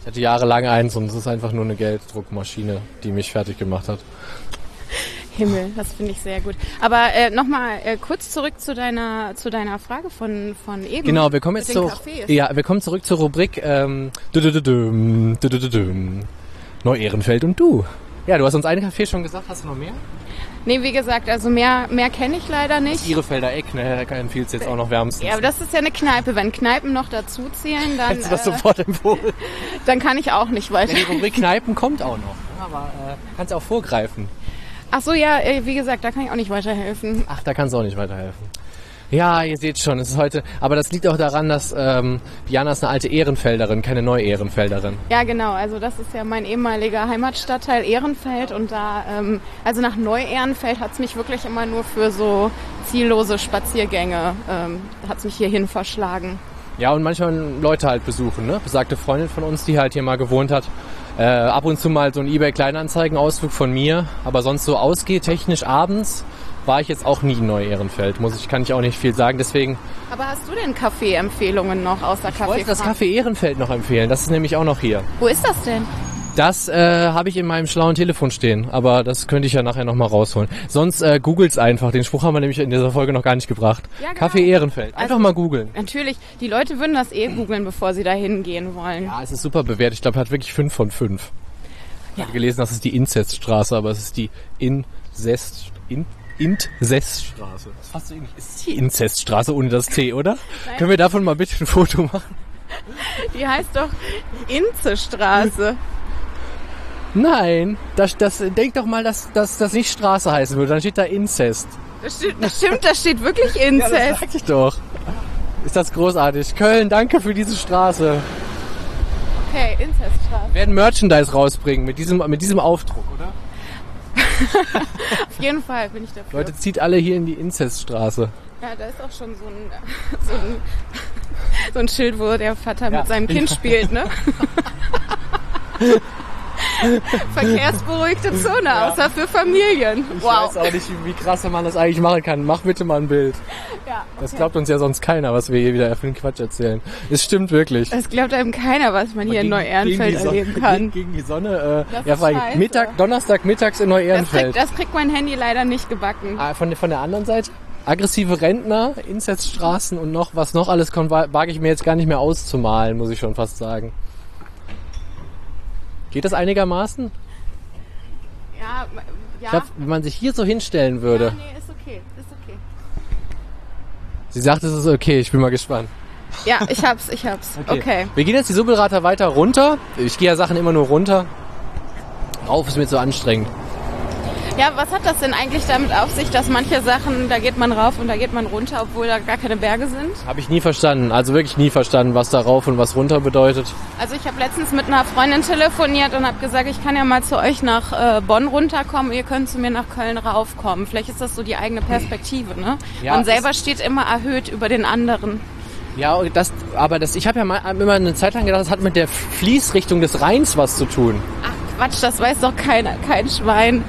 Ich hatte jahrelang eins und es ist einfach nur eine Gelddruckmaschine, die mich fertig gemacht hat. Himmel, das finde ich sehr gut. Aber äh, nochmal äh, kurz zurück zu deiner zu deiner Frage von von eben. Genau, wir kommen jetzt zu ja, wir kommen zurück zur Rubrik ähm, dü-dü-dü-düm, dü-dü-dü-düm. Neu-Ehrenfeld und du. Ja, du hast uns einen Café schon gesagt, hast du noch mehr? Nee, wie gesagt, also mehr mehr kenne ich leider nicht. Das Ihrefelder Eck, ne, da empfiehlst du jetzt auch noch wärmstens. Ja, aber das ist ja eine Kneipe. Wenn Kneipen noch dazu zählen, dann Hättest du das äh, sofort empfohlen. dann kann ich auch nicht weiter. Ja, die Rubrik Kneipen kommt auch noch, aber äh, kannst auch vorgreifen. Ach so, ja, äh, wie gesagt, da kann ich auch nicht weiterhelfen. Ach, da kannst du auch nicht weiterhelfen. Ja, ihr seht schon, es ist heute, aber das liegt auch daran, dass ähm, Diana ist eine alte Ehrenfelderin, keine Neu-Ehrenfelderin. Ja, genau, also das ist ja mein ehemaliger Heimatstadtteil Ehrenfeld und da, ähm, also nach Neu-Ehrenfeld hat's mich wirklich immer nur für so ziellose Spaziergänge, ähm, hat's mich hierhin verschlagen. Ja, und manchmal Leute halt besuchen, ne? Besagte Freundin von uns, die halt hier mal gewohnt hat. Äh, ab und zu mal so ein eBay-Kleinanzeigen-Ausflug von mir, aber sonst so ausgehtechnisch abends war ich jetzt auch nie in Neu-Ehrenfeld. Muss ich, kann ich auch nicht viel sagen, deswegen... Aber hast du denn Kaffee-Empfehlungen noch außer Kaffee? Ich wollte das Café Ehrenfeld noch empfehlen, das ist nämlich auch noch hier. Wo ist das denn? Das äh, habe ich in meinem schlauen Telefon stehen, aber das könnte ich ja nachher nochmal rausholen. Sonst äh, googelt's einfach, den Spruch haben wir nämlich in dieser Folge noch gar nicht gebracht. Ja, genau. Café Ehrenfeld, einfach also, mal googeln. Natürlich, die Leute würden das eh googeln, bevor sie da hingehen wollen. Ja, es ist super bewertet, ich glaube, er hat wirklich fünf von fünf. Ich ja. habe gelesen, das ist die Inzeststraße, aber es ist die Inzest... In, Inzeststraße. Das ist fast so ähnlich. Ist die Inzeststraße ohne das T, oder? Nein. Können wir davon mal bitte ein Foto machen? Die heißt doch Inzestraße. Nein, das, das, denk doch mal, dass, dass das nicht Straße heißen würde. Dann steht da Inzest. Das stimmt, das stimmt, da steht wirklich Inzest. Ja, das sag ich doch. Ist das großartig. Köln, danke für diese Straße. Okay, Inzeststraße. Wir werden Merchandise rausbringen mit diesem, mit diesem Aufdruck, oder? Auf jeden Fall bin ich dafür. Leute, zieht alle hier in die Inzeststraße. Ja, da ist auch schon so ein, so ein, so ein Schild, wo der Vater ja. mit seinem Kind spielt, ne? Verkehrsberuhigte Zone, ja. außer für Familien. Ich wow. weiß auch nicht, wie, wie krass man das eigentlich machen kann. Mach bitte mal ein Bild. Ja, okay. Das glaubt uns ja sonst keiner, was wir hier wieder für einen Quatsch erzählen. Es stimmt wirklich. Es glaubt einem keiner, was man hier gegen, in Neu-Ehrenfeld erleben kann. Gegen, gegen die Sonne. Äh, ja, vor allem Mittag, Donnerstag mittags in Neu-Ehrenfeld. Das kriegt, das kriegt mein Handy leider nicht gebacken. Ah, von, von der anderen Seite? Aggressive Rentner, Inzeststraßen und noch, was noch alles kommt, wage ich mir jetzt gar nicht mehr auszumalen, muss ich schon fast sagen. Geht das einigermaßen? Ja, ja. Ich glaube, wenn man sich hier so hinstellen würde. Ja, nee, ist okay, ist okay. Sie sagt, es ist okay, ich bin mal gespannt. Ja, ich hab's, ich hab's. Okay. okay. Wir gehen jetzt die Subbelrater weiter runter. Ich gehe ja Sachen immer nur runter. Rauf ist mir zu anstrengend. Ja, was hat das denn eigentlich damit auf sich, dass manche Sachen, da geht man rauf und da geht man runter, obwohl da gar keine Berge sind? Habe ich nie verstanden, also wirklich nie verstanden, was da rauf und was runter bedeutet. Also ich habe letztens mit einer Freundin telefoniert und habe gesagt, ich kann ja mal zu euch nach äh, Bonn runterkommen, ihr könnt zu mir nach Köln raufkommen. Vielleicht ist das so die eigene Perspektive, ne? Ja, man selber steht immer erhöht über den anderen. Ja, das, aber das, ich habe ja mal, immer eine Zeit lang gedacht, das hat mit der Fließrichtung des Rheins was zu tun. Ach Quatsch, das weiß doch keiner, kein Schwein.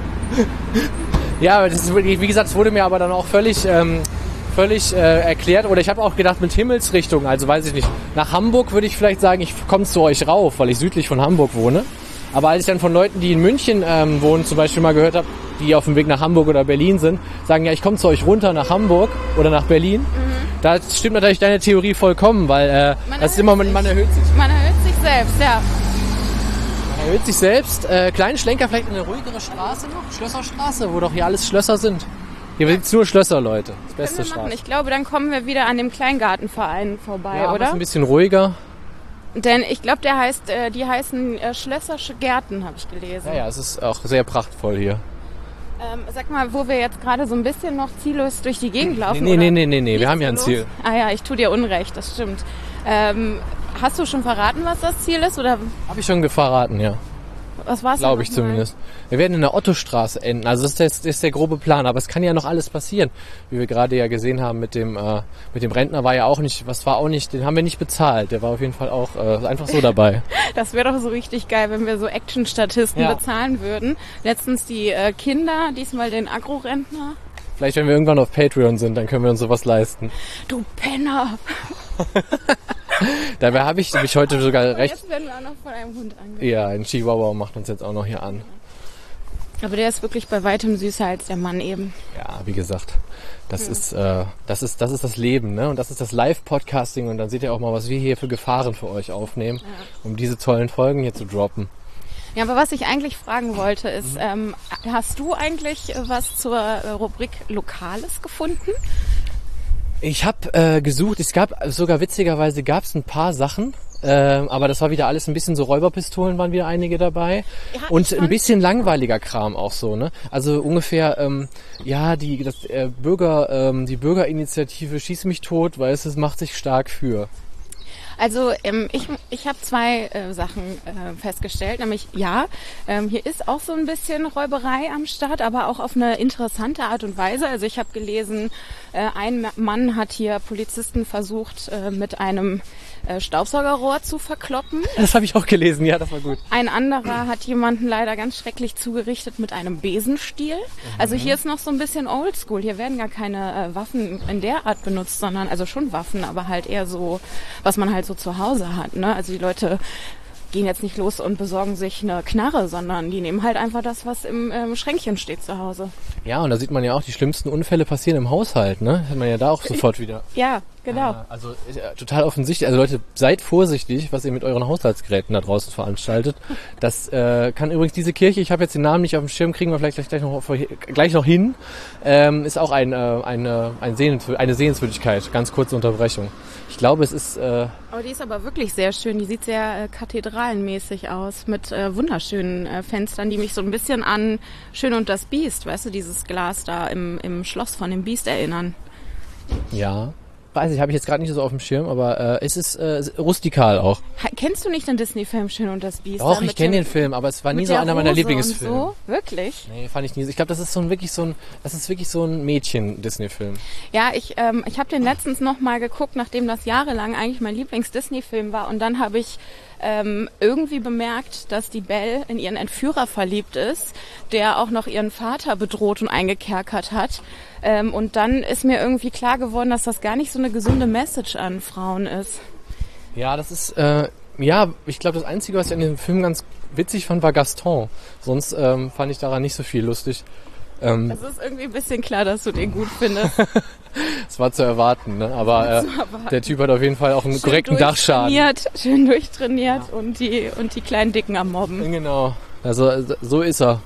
Ja, das ist, wie gesagt, es wurde mir aber dann auch völlig, ähm, völlig äh, erklärt. Oder ich habe auch gedacht mit Himmelsrichtung, also weiß ich nicht. Nach Hamburg würde ich vielleicht sagen, ich komme zu euch rauf, weil ich südlich von Hamburg wohne. Aber als ich dann von Leuten, die in München ähm, wohnen, zum Beispiel mal gehört habe, die auf dem Weg nach Hamburg oder Berlin sind, sagen, ja, ich komme zu euch runter nach Hamburg oder nach Berlin. Mhm. Da stimmt natürlich deine Theorie vollkommen, weil äh, das ist immer, man, man erhöht sich. Man erhöht sich selbst, ja. Erhöht sich selbst. Äh, kleinen Schlenker vielleicht in eine ruhigere Straße noch. Schlösserstraße, wo doch hier alles Schlösser sind. Hier sind nur Schlösser, Leute. Das beste Straße. Ich glaube, dann kommen wir wieder an dem Kleingartenverein vorbei, ja, oder? Ist ein bisschen ruhiger. Denn ich glaube, der heißt, äh, die heißen äh, Schlössersche Gärten, habe ich gelesen. Ja, ja, es ist auch sehr prachtvoll hier. Ähm, sag mal, wo wir jetzt gerade so ein bisschen noch ziellos durch die Gegend laufen. Nee, nee, nee, nee, nee, wir haben ja ein Ziel. Ah ja, ich tue dir Unrecht, das stimmt. Ähm, hast du schon verraten, was das Ziel ist? Oder? Habe ich schon verraten, ja. Was war's? Glaube ich zumindest. Wir werden in der Ottostraße enden. Also das ist, der, das ist der grobe Plan. Aber es kann ja noch alles passieren. Wie wir gerade ja gesehen haben mit dem äh, mit dem Rentner war ja auch nicht, was war auch nicht, den haben wir nicht bezahlt. Der war auf jeden Fall auch äh, einfach so dabei. Das wäre doch so richtig geil, wenn wir so Action-Statisten ja. bezahlen würden. Letztens die äh, Kinder, diesmal den Agro-Rentner. Vielleicht, wenn wir irgendwann auf Patreon sind, dann können wir uns sowas leisten. Du Penner! Dabei habe ich mich heute sogar Aber recht... jetzt werden wir auch noch von einem Hund angegangen. Ja, ein Chihuahua macht uns jetzt auch noch hier an. Aber der ist wirklich bei weitem süßer als der Mann eben. Ja, wie gesagt, das, ja. ist, äh, das, ist, das ist das Leben, ne? Und das ist das Live-Podcasting. Und dann seht ihr auch mal, was wir hier für Gefahren für euch aufnehmen, ja. um diese tollen Folgen hier zu droppen. Ja, aber was ich eigentlich fragen wollte ist, ähm, hast du eigentlich was zur äh, Rubrik Lokales gefunden? Ich habe äh, gesucht, es gab sogar witzigerweise gab es ein paar Sachen, äh, aber das war wieder alles ein bisschen so Räuberpistolen, waren wieder einige dabei ja, und ein bisschen langweiliger Kram auch so, ne? Also ungefähr, ähm, ja, die das äh, Bürger, ähm, die Bürgerinitiative Schieß mich tot, weil es, es macht sich stark für. Also ähm, ich, ich habe zwei äh, Sachen äh, festgestellt, nämlich ja, ähm, hier ist auch so ein bisschen Räuberei am Start, aber auch auf eine interessante Art und Weise. Also ich habe gelesen, äh, ein Mann hat hier Polizisten versucht, äh, mit einem äh, Staubsaugerrohr zu verkloppen. Das habe ich auch gelesen, ja, das war gut. Ein anderer hat jemanden leider ganz schrecklich zugerichtet mit einem Besenstiel. Mhm. Also hier ist noch so ein bisschen oldschool. Hier werden gar keine äh, Waffen in der Art benutzt, sondern also schon Waffen, aber halt eher so, was man halt so zu Hause hat, ne? Also die Leute gehen jetzt nicht los und besorgen sich eine Knarre, sondern die nehmen halt einfach das, was im ähm, Schränkchen steht zu Hause. Ja, und da sieht man ja auch, die schlimmsten Unfälle passieren im Haushalt, ne? Hat man ja da auch sofort wieder. Ja, genau. Äh, also äh, total offensichtlich. Also Leute, seid vorsichtig, was ihr mit euren Haushaltsgeräten da draußen veranstaltet. Das äh, kann übrigens diese Kirche, ich habe jetzt den Namen nicht auf dem Schirm, kriegen wir vielleicht gleich, gleich, noch, gleich noch hin, ähm, ist auch ein, äh, eine, ein Sehenswür- eine Sehenswürdigkeit. Ganz kurze Unterbrechung. Ich glaube, es ist... Äh, aber die ist aber wirklich sehr schön. Die sieht sehr äh, kathedralenmäßig aus, mit äh, wunderschönen äh, Fenstern, die mich so ein bisschen an Schön und das Biest, weißt du, dieses Glas da im, im Schloss von dem Biest erinnern. Ja, weiß ich, habe ich jetzt gerade nicht so auf dem Schirm, aber äh, es ist äh, rustikal auch. Ha, kennst du nicht den Disney-Film Schön und das Biest? Doch, ich kenne den Film, aber es war nie so einer meiner Lieblingsfilme. So? Wirklich? Nee, fand ich nie. Ich glaube, das ist so ein wirklich so ein, das ist wirklich so ein Mädchen-Disney-Film. Ja, ich ähm, ich habe den letztens noch mal geguckt, nachdem das jahrelang eigentlich mein Lieblings-Disney-Film war, und dann habe ich ähm, irgendwie bemerkt, dass die Belle in ihren Entführer verliebt ist, der auch noch ihren Vater bedroht und eingekerkert hat. Ähm, und dann ist mir irgendwie klar geworden, dass das gar nicht so eine gesunde Message an Frauen ist. Ja, das ist, äh, ja, ich glaube, das Einzige, was ich an diesem Film ganz witzig fand, war Gaston. Sonst ähm, fand ich daran nicht so viel lustig. Ähm, es ist irgendwie ein bisschen klar, dass du den gut findest. Das war zu erwarten, ne? Aber äh, der Typ hat auf jeden Fall auch einen schön korrekten Dachschaden. Schön durchtrainiert ja. und die und die kleinen Dicken am Mobben. Genau, also so ist er.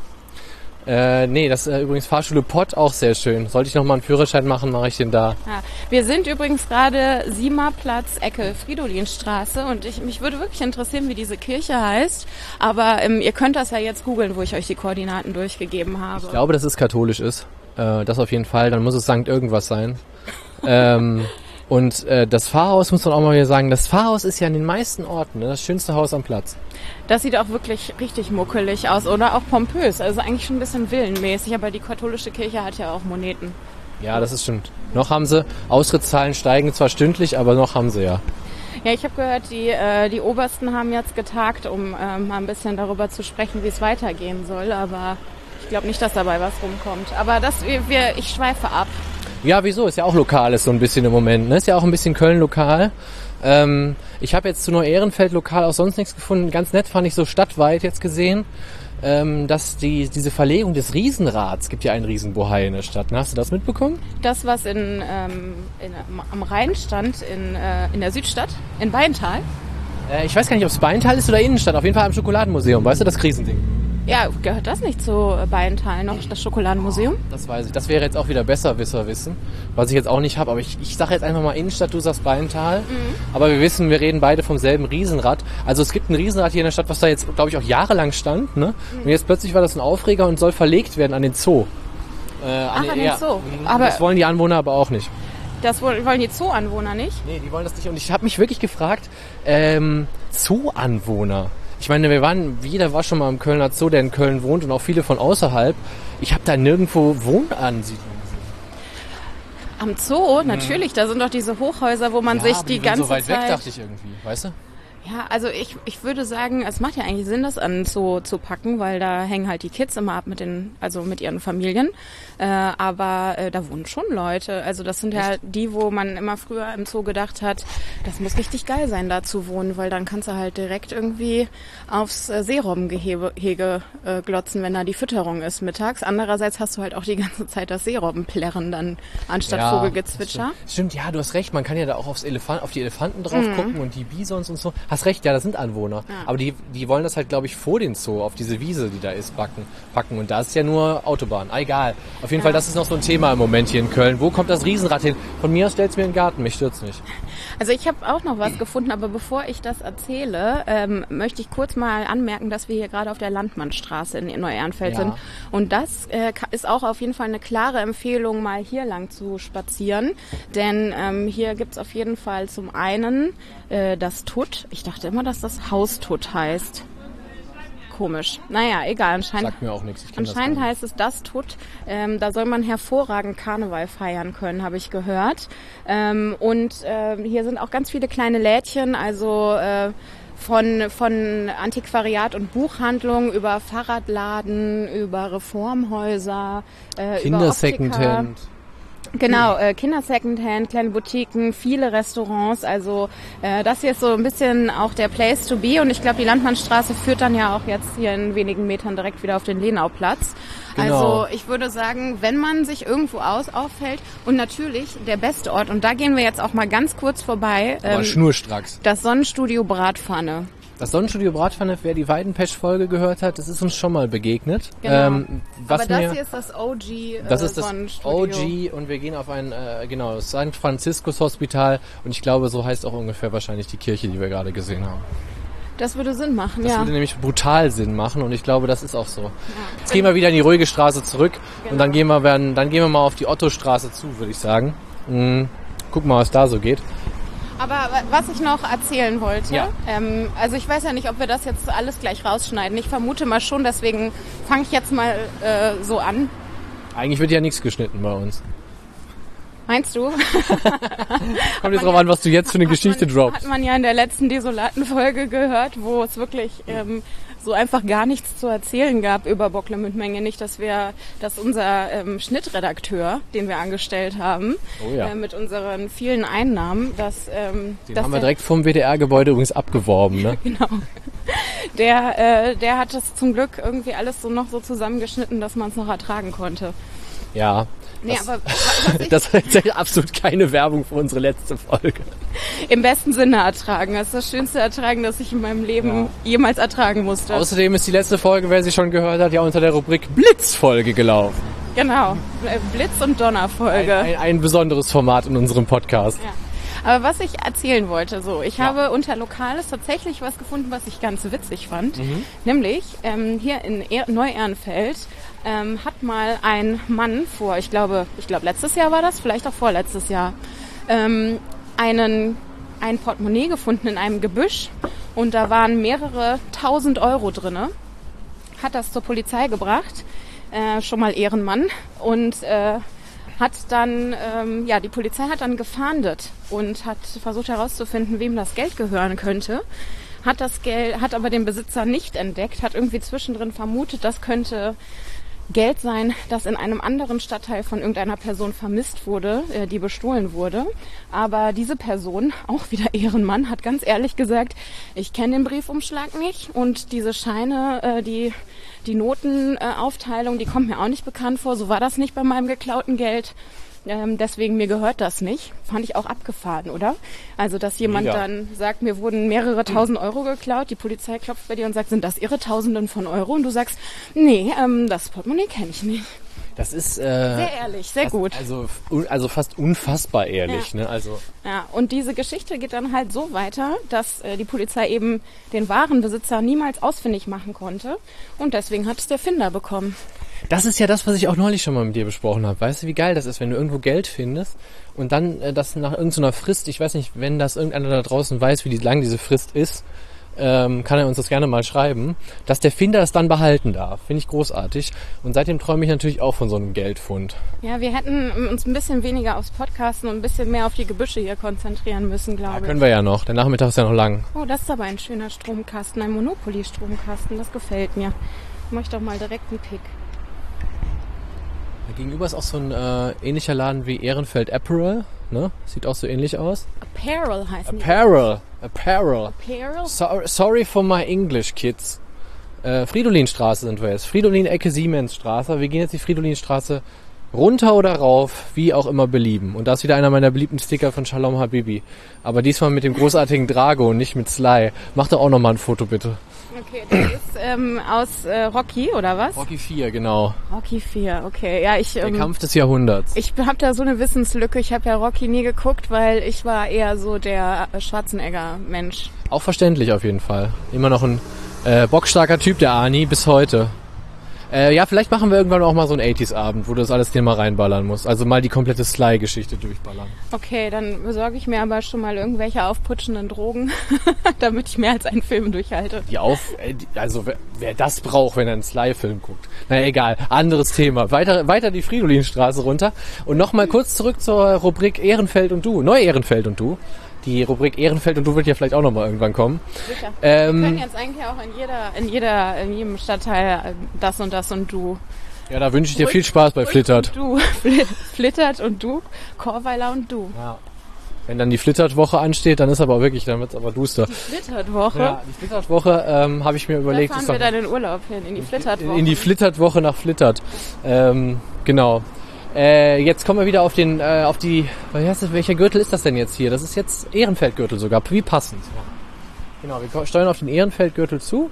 Äh, nee, das ist äh, übrigens Fahrschule Pott, auch sehr schön. Sollte ich nochmal einen Führerschein machen, mache ich den da. Ja, wir sind übrigens gerade Siemerplatz, Ecke Fridolinstraße, und ich, mich würde wirklich interessieren, wie diese Kirche heißt. Aber ähm, ihr könnt das ja jetzt googeln, wo ich euch die Koordinaten durchgegeben habe. Ich glaube, dass es katholisch ist. Äh, das auf jeden Fall. Dann muss es Sankt irgendwas sein. ähm, und äh, das Pfarrhaus, muss man auch mal wieder sagen, das Pfarrhaus ist ja in den meisten Orten, ne, das schönste Haus am Platz. Das sieht auch wirklich richtig muckelig aus oder auch pompös, also eigentlich schon ein bisschen villenmäßig, aber die katholische Kirche hat ja auch Moneten. Ja, das ist stimmt. Noch haben sie, Austrittszahlen steigen zwar stündlich, aber noch haben sie ja. Ja, ich habe gehört, die, äh, die Obersten haben jetzt getagt, um äh, mal ein bisschen darüber zu sprechen, wie es weitergehen soll, aber ich glaube nicht, dass dabei was rumkommt. Aber das, wir, ich schweife ab. Ja, wieso? Ist ja auch lokal, ist so ein bisschen im Moment, ne? Ist ja auch ein bisschen Köln lokal. Ähm, ich habe jetzt zu Neu-Ehrenfeld lokal auch sonst nichts gefunden. Ganz nett fand ich so stadtweit jetzt gesehen, ähm, dass die diese Verlegung des Riesenrads, gibt ja einen Riesenbohai in der Stadt. Ne? Hast du das mitbekommen? Das, was in, ähm, in, am Rhein stand, in, äh, in der Südstadt, in Beintal? Äh, ich weiß gar nicht, ob es Beintal ist oder Innenstadt. Auf jeden Fall am Schokoladenmuseum, weißt du, das Riesending. Ja, gehört das nicht zu Beintal noch, das Schokoladenmuseum? Das weiß ich. Das wäre jetzt auch wieder Besserwisser-Wissen, was ich jetzt auch nicht habe. Aber ich, ich sage jetzt einfach mal Innenstadt, du sagst Beintal. Mhm. Aber wir wissen, wir reden beide vom selben Riesenrad. Also es gibt ein Riesenrad hier in der Stadt, was da jetzt, glaube ich, auch jahrelang stand. Ne? Mhm. Und jetzt plötzlich war das ein Aufreger und soll verlegt werden an den Zoo. Äh, an Ach, den, an den ja, Zoo. Aber das wollen die Anwohner aber auch nicht. Das wollen die Zoo-Anwohner nicht? Nee, die wollen das nicht. Und ich habe mich wirklich gefragt, ähm, Zoo-Anwohner. Ich meine, wir waren, jeder war schon mal im Kölner Zoo, der in Köln wohnt, und auch viele von außerhalb. Ich habe da nirgendwo Wohnansiedlungen gesehen. Am Zoo? Natürlich, da sind doch diese Hochhäuser, wo man ja, sich aber die, die ganze so weit Zeit... weg, dachte ich irgendwie, weißt du? Ja, also ich, ich würde sagen, es macht ja eigentlich Sinn, das an Zoo zu packen, weil da hängen halt die Kids immer ab mit den, also mit ihren Familien. Äh, aber äh, da wohnen schon Leute. Also das sind ja die, wo man immer früher im Zoo gedacht hat, das muss richtig geil sein, da zu wohnen, weil dann kannst du halt direkt irgendwie aufs äh, Seerobbengehege Hege, äh, glotzen, wenn da die Fütterung ist mittags. Andererseits hast du halt auch die ganze Zeit das Seerobbenplärren dann anstatt Ja, Vogelgezwitscher. Stimmt. stimmt, ja, du hast recht. Man kann ja da auch aufs Elefant, auf die Elefanten drauf mhm. gucken und die Bisons und so. Hast recht, ja, das sind Anwohner. Ja. Aber die, die wollen das halt, glaube ich, vor den Zoo, auf diese Wiese, die da ist, backen, packen. Und da ist ja nur Autobahn. Ah, egal. Auf jeden ja. Fall, das ist noch so ein Thema im Moment hier in Köln. Wo kommt das Riesenrad hin? Von mir aus stellt's mir in den Garten, mich stört's nicht. Also ich habe auch noch was gefunden, aber bevor ich das erzähle, ähm, möchte ich kurz mal anmerken, dass wir hier gerade auf der Landmannstraße in Neu-Ehrenfeld ja. sind. Und das äh, ist auch auf jeden Fall eine klare Empfehlung, mal hier lang zu spazieren. Denn ähm, hier gibt's auf jeden Fall zum einen äh, das Tutt. Ich dachte immer, dass das Haustutt heißt. Komisch. Naja, egal. Anscheinend, Sagt mir auch nichts. Ich kenn anscheinend das heißt es das Tutt. Ähm, da soll man hervorragend Karneval feiern können, habe ich gehört. Ähm, und äh, hier sind auch ganz viele kleine Lädchen, also äh, von, von Antiquariat und Buchhandlung über Fahrradladen, über Reformhäuser, äh, über Kinder-Secondhand. Genau, äh, Kinder-Secondhand, kleine Boutiquen, viele Restaurants, also äh, das hier ist so ein bisschen auch der Place to be und ich glaube, die Landmannstraße führt dann ja auch jetzt hier in wenigen Metern direkt wieder auf den Lenauplatz. Genau. Also ich würde sagen, wenn man sich irgendwo aus auffällt und natürlich der beste Ort, und da gehen wir jetzt auch mal ganz kurz vorbei, ähm, schnurstracks. Das Sonnenstudio Bratpfanne. Das Sonnenstudio Bratpfanne, wer die Weidenpesch-Folge gehört hat, das ist uns schon mal begegnet. Genau. Ähm, was Aber das mir, hier ist das O G äh, Das ist das Sonnenstudio. O G und wir gehen auf ein, äh, genau, das Sankt Franziskus Hospital und ich glaube, so heißt auch ungefähr wahrscheinlich die Kirche, die wir gerade gesehen haben. Das würde Sinn machen, das ja. Das würde nämlich brutal Sinn machen und ich glaube, das ist auch so. Ja. Jetzt gehen wir wieder in die ruhige Straße zurück genau. und dann gehen wir, werden, dann gehen wir mal auf die Ottostraße zu, würde ich sagen. Mhm. Gucken mal, was da so geht. Aber was ich noch erzählen wollte, ja. ähm, also ich weiß ja nicht, ob wir das jetzt alles gleich rausschneiden. Ich vermute mal schon, deswegen fange ich jetzt mal äh, so an. Eigentlich wird ja nichts geschnitten bei uns. Meinst du? Kommt jetzt drauf an, was du jetzt für eine Geschichte man, droppst. Hat man ja in der letzten desolaten Folge gehört, wo es wirklich ähm, so einfach gar nichts zu erzählen gab über Bocklemündmenge. Nicht, dass wir, dass unser ähm, Schnittredakteur, den wir angestellt haben, oh ja. äh, mit unseren vielen Einnahmen, dass ähm, den dass haben wir der, direkt vom W D R-Gebäude übrigens abgeworben, ne? Genau. Der, äh, der hat das zum Glück irgendwie alles so noch so zusammengeschnitten, dass man es noch ertragen konnte. Ja. Nee, das, aber das ist absolut keine Werbung für unsere letzte Folge. Im besten Sinne ertragen. Das ist das schönste Ertragen, das ich in meinem Leben ja. jemals ertragen musste. Außerdem ist die letzte Folge, wer sie schon gehört hat, ja unter der Rubrik Blitzfolge gelaufen. Genau, Blitz- und Donnerfolge. Ein, ein, ein besonderes Format in unserem Podcast. Ja. Aber was ich erzählen wollte, so, ich ja. habe unter Lokales tatsächlich was gefunden, was ich ganz witzig fand. Mhm. Nämlich, ähm, hier in er- Neu-Ehrenfeld ähm, hat mal ein Mann vor, ich glaube, ich glaube letztes Jahr war das, vielleicht auch vorletztes Jahr, ähm, einen, ein Portemonnaie gefunden in einem Gebüsch und da waren mehrere tausend Euro drinne. Hat das zur Polizei gebracht, äh, schon mal Ehrenmann und äh, hat dann, ähm, ja, die Polizei hat dann gefahndet und hat versucht herauszufinden, wem das Geld gehören könnte. Hat das Geld, hat aber den Besitzer nicht entdeckt, hat irgendwie zwischendrin vermutet, das könnte Geld sein, das in einem anderen Stadtteil von irgendeiner Person vermisst wurde, äh, die bestohlen wurde. Aber diese Person, auch wieder Ehrenmann, hat ganz ehrlich gesagt, ich kenne den Briefumschlag nicht und diese Scheine, äh, die die Notenaufteilung, äh, die kommt mir auch nicht bekannt vor. So war das nicht bei meinem geklauten Geld. Ähm, deswegen, mir gehört das nicht. Fand ich auch abgefahren, oder? Also, dass jemand Mega. dann sagt, mir wurden mehrere tausend Euro geklaut, die Polizei klopft bei dir und sagt, sind das ihre Tausenden von Euro? Und du sagst, nee, ähm, das Portemonnaie kenne ich nicht. Das ist äh, sehr ehrlich, sehr das, gut. Also, also fast unfassbar ehrlich, ja. ne? Also ja, und diese Geschichte geht dann halt so weiter, dass äh, die Polizei eben den wahren Besitzer niemals ausfindig machen konnte und deswegen hat es der Finder bekommen. Das ist ja das, was ich auch neulich schon mal mit dir besprochen habe. Weißt du, wie geil das ist, wenn du irgendwo Geld findest und dann äh, das nach irgendeiner Frist, ich weiß nicht, wenn das irgendeiner da draußen weiß, wie lang diese Frist ist, ähm, kann er uns das gerne mal schreiben, dass der Finder es dann behalten darf. Finde ich großartig. Und seitdem träume ich natürlich auch von so einem Geldfund. Ja, wir hätten uns ein bisschen weniger aufs Podcasten und ein bisschen mehr auf die Gebüsche hier konzentrieren müssen, glaube Ja, ich. können wir ja noch. Der Nachmittag ist ja noch lang. Oh, das ist aber ein schöner Stromkasten, ein Monopoly-Stromkasten. Das gefällt mir. Mach ich doch mal direkt einen Pick. Gegenüber ist auch so ein äh, ähnlicher Laden wie Ehrenfeld Apparel. Ne? Sieht auch so ähnlich aus. Apparel heißen die. Apparel. Apparel. Apparel? So, sorry for my English, kids. Äh, Fridolinstraße sind wir jetzt. Fridolin-Ecke Siemensstraße. Wir gehen jetzt die Fridolinstraße runter oder rauf, wie auch immer belieben. Und da ist wieder einer meiner beliebten Sticker von Shalom Habibi. Aber diesmal mit dem großartigen Drago und nicht mit Sly. Mach doch auch nochmal ein Foto, bitte. Okay, das ist ähm, aus äh, Rocky, oder was? Rocky vier, genau. Rocky vier, okay. Ja, ich, Der ähm, Kampf des Jahrhunderts. ich habe da so eine Wissenslücke. Ich habe ja Rocky nie geguckt, weil ich war eher so der äh, Schwarzenegger-Mensch. Auch verständlich auf jeden Fall. Immer noch ein äh, bockstarker Typ, der Arnie, bis heute. Äh, ja, vielleicht machen wir irgendwann auch mal so einen achtziger-Abend, wo du das alles dir mal reinballern musst. Also mal die komplette Sly-Geschichte durchballern. Okay, dann besorge ich mir aber schon mal irgendwelche aufputschenden Drogen, damit ich mehr als einen Film durchhalte. Die auf, äh, die, also wer, wer das braucht, wenn er einen Sly-Film guckt. Naja, egal. Anderes Thema. Weiter, weiter die Fridolinstraße runter. Und nochmal kurz zurück zur Rubrik Ehrenfeld und du. Neu-Ehrenfeld und du. Die Rubrik Ehrenfeld und du wird ja vielleicht auch nochmal irgendwann kommen. Sicher. Ähm, Wir können jetzt eigentlich auch in jeder, in jeder, in jedem Stadtteil äh, das und das und du. Ja, da wünsche ich dir viel Spaß bei Flittert. Und du, Flittert und du, Chorweiler und du. Ja. Wenn dann die Flittert-Woche ansteht, dann ist aber wirklich, dann wird's aber duster. Die Flittert-Woche? Ja, die Flittert-Woche ähm, habe ich mir überlegt. Da fahren ist wir doch- dann in Urlaub hin, in die Flittert-Woche. In die Flittert-Woche nach Flittert. Ähm, genau. Äh, jetzt kommen wir wieder auf den, äh, auf die, was heißt das, welcher Gürtel ist das denn jetzt hier? Das ist jetzt Ehrenfeldgürtel sogar, wie passend. Genau, wir steuern auf den Ehrenfeldgürtel zu.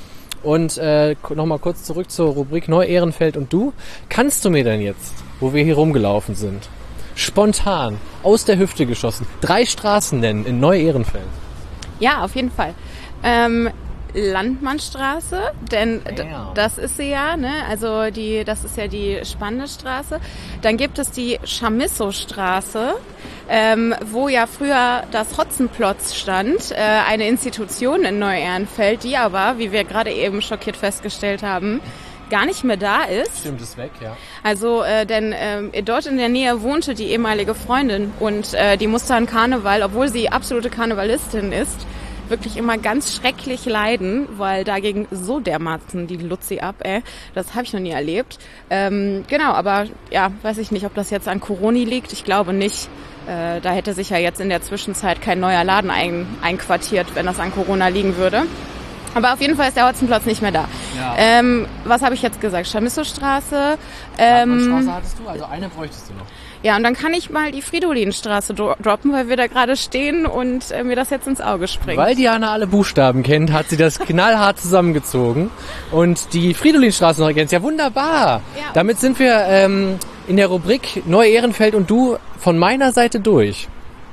Und äh, nochmal kurz zurück zur Rubrik Neu-Ehrenfeld und du. Kannst du mir denn jetzt, wo wir hier rumgelaufen sind, spontan, aus der Hüfte geschossen, drei Straßen nennen in Neu-Ehrenfeld? Ja, auf jeden Fall. Ähm, Landmannstraße, denn d- Damn. das ist sie ja, ne? Also die, das ist ja die spannende Straße. Dann gibt es die Chamisso-Straße, ähm, wo ja früher das Hotzenplotz stand, äh, eine Institution in Neu-Ehrenfeld, die aber, wie wir gerade eben schockiert festgestellt haben, gar nicht mehr da ist. Stimmt, ist weg, ja. Also, äh, denn äh, dort in der Nähe wohnte die ehemalige Freundin und äh, die musste an Karneval, obwohl sie absolute Karnevalistin ist, wirklich immer ganz schrecklich leiden, weil dagegen so dermaßen die Luzi ab, ey. Das habe ich noch nie erlebt. Ähm, genau, aber ja, weiß ich nicht, ob das jetzt an Corona liegt. Ich glaube nicht. Äh, da hätte sich ja jetzt in der Zwischenzeit kein neuer Laden ein, einquartiert, wenn das an Corona liegen würde. Aber auf jeden Fall ist der Hotzenplotz nicht mehr da. Ja. Ähm, was habe ich jetzt gesagt? Chamisso-Straße. Ähm, Landmannstraße hattest du, also eine bräuchtest du noch. ja, und dann kann ich mal die Fridolinstraße dro- droppen, weil wir da gerade stehen und äh, mir das jetzt ins Auge springt. Weil Diana alle Buchstaben kennt, hat sie das knallhart zusammengezogen und die Fridolinstraße noch ergänzt. Ja, wunderbar. Ja. Damit sind wir ähm, in der Rubrik Neu-Ehrenfeld und du von meiner Seite durch.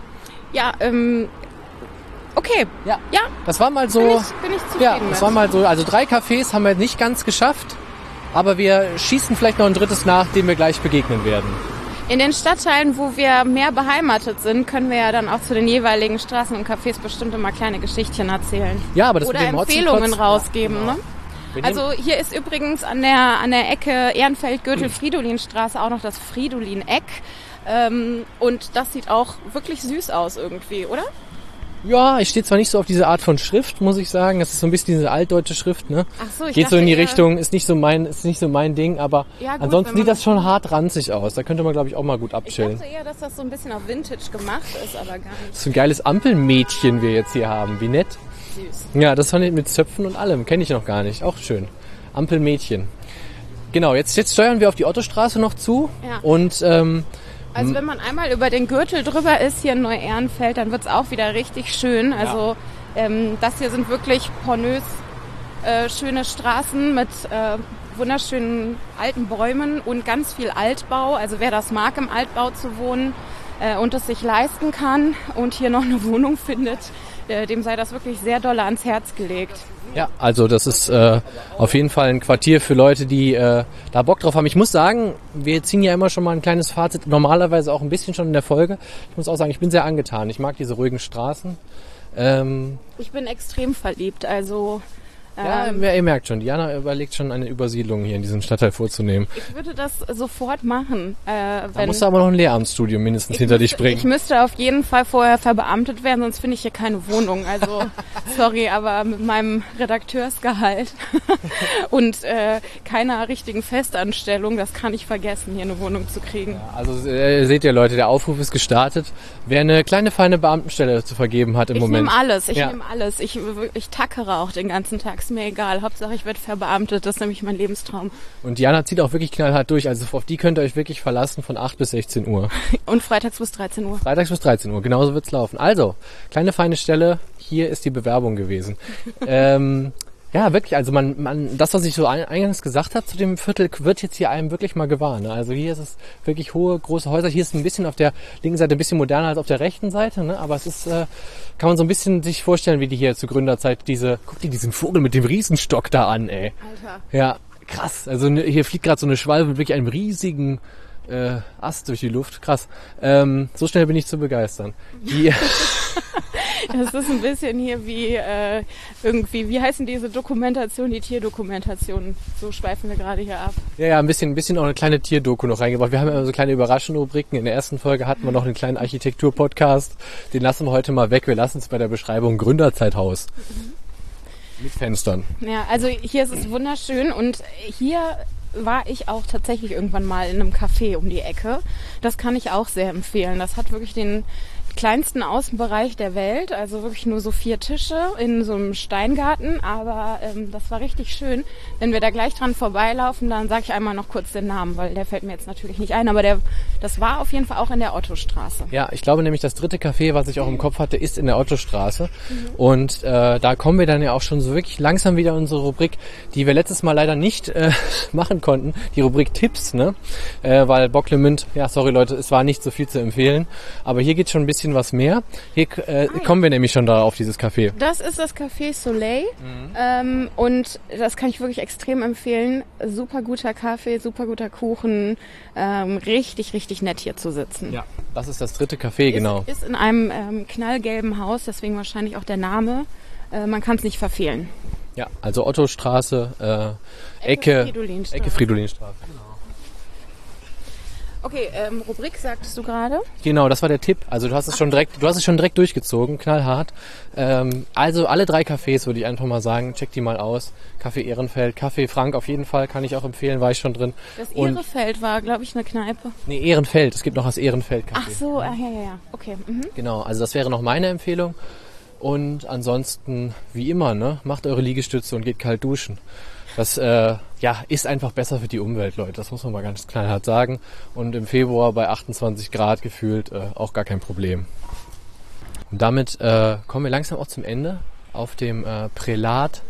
Ja, ähm, okay. Ja. Ja, Das war mal so. bin ich, bin ich zufrieden Ja, mit. das war mal so. Also drei Cafés haben wir nicht ganz geschafft, aber wir schießen vielleicht noch ein drittes nach, dem wir gleich begegnen werden. In den Stadtteilen, wo wir mehr beheimatet sind, können wir ja dann auch zu den jeweiligen Straßen und Cafés bestimmt immer kleine Geschichtchen erzählen. Ja, aber das Oder mit dem Empfehlungen Hotzenplotz- rausgeben, Ja, genau. ne? Wir nehmen- Also hier ist übrigens an der an der Ecke Ehrenfeld-Gürtel-Fridolinstraße auch noch das Fridolin-Eck. Ähm, und das sieht auch wirklich süß aus irgendwie, oder? Ja, ich stehe zwar nicht so auf diese Art von Schrift, muss ich sagen. Das ist so ein bisschen diese altdeutsche Schrift, ne? Ach so, ich Geht so dachte in die eher- Richtung, ist nicht so mein, ist nicht so mein Ding, aber Ja, gut, ansonsten wenn man sieht das das- schon hart ranzig aus. Da könnte man, glaube ich, auch mal gut Ich abchillen. dachte eher, dass das so ein bisschen auf Vintage gemacht ist, aber gar nicht Das ist ein geiles Ampelmädchen wir jetzt hier haben. Wie nett. süß. Ja, das fand ich mit Zöpfen und allem. Kenne ich noch gar nicht. Auch schön. Ampelmädchen. Genau, jetzt, jetzt steuern wir auf die Ottostraße noch zu. Ja. Und ähm, Also wenn man einmal über den Gürtel drüber ist hier in Neu-Ehrenfeld, dann wird's auch wieder richtig schön. Also ähm, das hier sind wirklich pornös äh, schöne Straßen mit äh, wunderschönen alten Bäumen und ganz viel Altbau. Also wer das mag, im Altbau zu wohnen äh, und es sich leisten kann und hier noch eine Wohnung findet, äh, dem sei das wirklich sehr doll ans Herz gelegt. ja, also das ist äh, auf jeden Fall ein Quartier für Leute, die äh, da Bock drauf haben. Ich muss sagen, wir ziehen ja immer schon mal ein kleines Fazit, normalerweise auch ein bisschen schon in der Folge. Ich muss auch sagen, ich bin sehr angetan. Ich mag diese ruhigen Straßen. Ähm, Ich bin extrem verliebt, also ja, ähm, ihr merkt schon, Diana überlegt schon eine Übersiedlung hier in diesem Stadtteil vorzunehmen. ich würde das sofort machen. Äh, Da wenn musst du aber noch ein Lehramtsstudium mindestens ich hinter dich müsste, bringen. Ich müsste auf jeden Fall vorher verbeamtet werden, sonst finde ich hier keine Wohnung. Also sorry, aber mit meinem Redakteursgehalt und äh, keiner richtigen Festanstellung, das kann ich vergessen, hier eine Wohnung zu kriegen. Also äh, seht ihr Leute, der Aufruf ist gestartet. Wer eine kleine, feine Beamtenstelle zu vergeben hat im Ich Moment. nehme alles, ich Ja. nehme alles. Ich, ich tackere auch den ganzen Tag, ist mir egal. Hauptsache ich werde verbeamtet, das ist nämlich mein Lebenstraum. Und Diana zieht auch wirklich knallhart durch. Also auf die könnt ihr euch wirklich verlassen von acht bis sechzehn Uhr. Und freitags bis dreizehn Uhr. Freitags bis dreizehn Uhr, genauso wird's laufen. Also, kleine, feine Stelle. Hier ist die Bewerbung gewesen. ähm... Ja, wirklich, also man, man, das, was ich so eingangs gesagt habe zu dem Viertel, wird jetzt hier einem wirklich mal gewahr. Ne? Also hier ist es wirklich hohe, große Häuser. Hier ist ein bisschen auf der linken Seite ein bisschen moderner als auf der rechten Seite, ne? Aber es ist, äh, kann man so ein bisschen sich vorstellen, wie die hier zur Gründerzeit diese, guck dir diesen Vogel mit dem Riesenstock da an, ey. Alter. Ja, krass. Also ne, hier fliegt gerade so eine Schwalbe mit wirklich einem riesigen äh, Ast durch die Luft. Krass. Ähm, so schnell bin ich zu begeistern. Die Das ist ein bisschen hier wie äh, irgendwie, wie heißen diese Dokumentation, die Tierdokumentation. So schweifen wir gerade hier ab. Ja, ja, ein bisschen, ein bisschen auch eine kleine Tierdoku noch reingebracht. Wir haben ja immer so kleine Überraschungsrubriken. In der ersten Folge hatten wir noch einen kleinen Architektur-Podcast. Den lassen wir heute mal weg. Wir lassen es bei der Beschreibung Gründerzeithaus. Mhm. Mit Fenstern. Ja, also hier ist es wunderschön und hier war ich auch tatsächlich irgendwann mal in einem Café um die Ecke. Das kann ich auch sehr empfehlen. Das hat wirklich den kleinsten Außenbereich der Welt, also wirklich nur so vier Tische in so einem Steingarten, aber ähm, das war richtig schön. Wenn wir da gleich dran vorbeilaufen, dann sage ich einmal noch kurz den Namen, weil der fällt mir jetzt natürlich nicht ein, aber der, das war auf jeden Fall auch in der Ottostraße. Ja, ich glaube nämlich, das dritte Café, was ich auch im Kopf hatte, ist in der Ottostraße. Mhm. Und äh, da kommen wir dann ja auch schon so wirklich langsam wieder in unsere Rubrik, die wir letztes Mal leider nicht äh, machen konnten, die Rubrik Tipps, ne? Äh, weil Bocklemünd, ja sorry Leute, es war nicht so viel zu empfehlen, aber hier geht schon ein bisschen was mehr. Hier äh, ah, ja. kommen wir nämlich schon da auf dieses Café. Das ist das Café Soleil mhm. ähm, und das kann ich wirklich extrem empfehlen. Super guter Kaffee, super guter Kuchen, ähm, richtig, richtig nett hier zu sitzen. Ja, das ist das dritte Café, ist, genau. Ist in einem ähm, knallgelben Haus, deswegen wahrscheinlich auch der Name. Äh, man kann es nicht verfehlen. Ja, also Ottostraße, äh, Ecke, Ecke Fridolinstraße. Ecke Fridolinstraße. Genau. Okay, ähm, Rubrik sagtest du gerade? Genau, das war der Tipp. Also du hast es schon direkt, du hast es schon direkt durchgezogen, knallhart. Ähm, also alle drei Cafés würde ich einfach mal sagen, check die mal aus. Café Ehrenfeld, Café Frank auf jeden Fall, kann ich auch empfehlen, war ich schon drin. Das Ehrenfeld war, glaube ich, eine Kneipe. Nee, Ehrenfeld, es gibt noch das Ehrenfeld Café. Ach so, ah, ja, ja, ja, okay. Mhm. Genau, also das wäre noch meine Empfehlung. Und ansonsten, wie immer, ne, macht eure Liegestütze und geht kalt duschen. Das äh, ja, ist einfach besser für die Umwelt, Leute. Das muss man mal ganz knallhart sagen. Und im Februar bei achtundzwanzig Grad gefühlt äh, auch gar kein Problem. Und damit äh, kommen wir langsam auch zum Ende auf dem äh, Prälat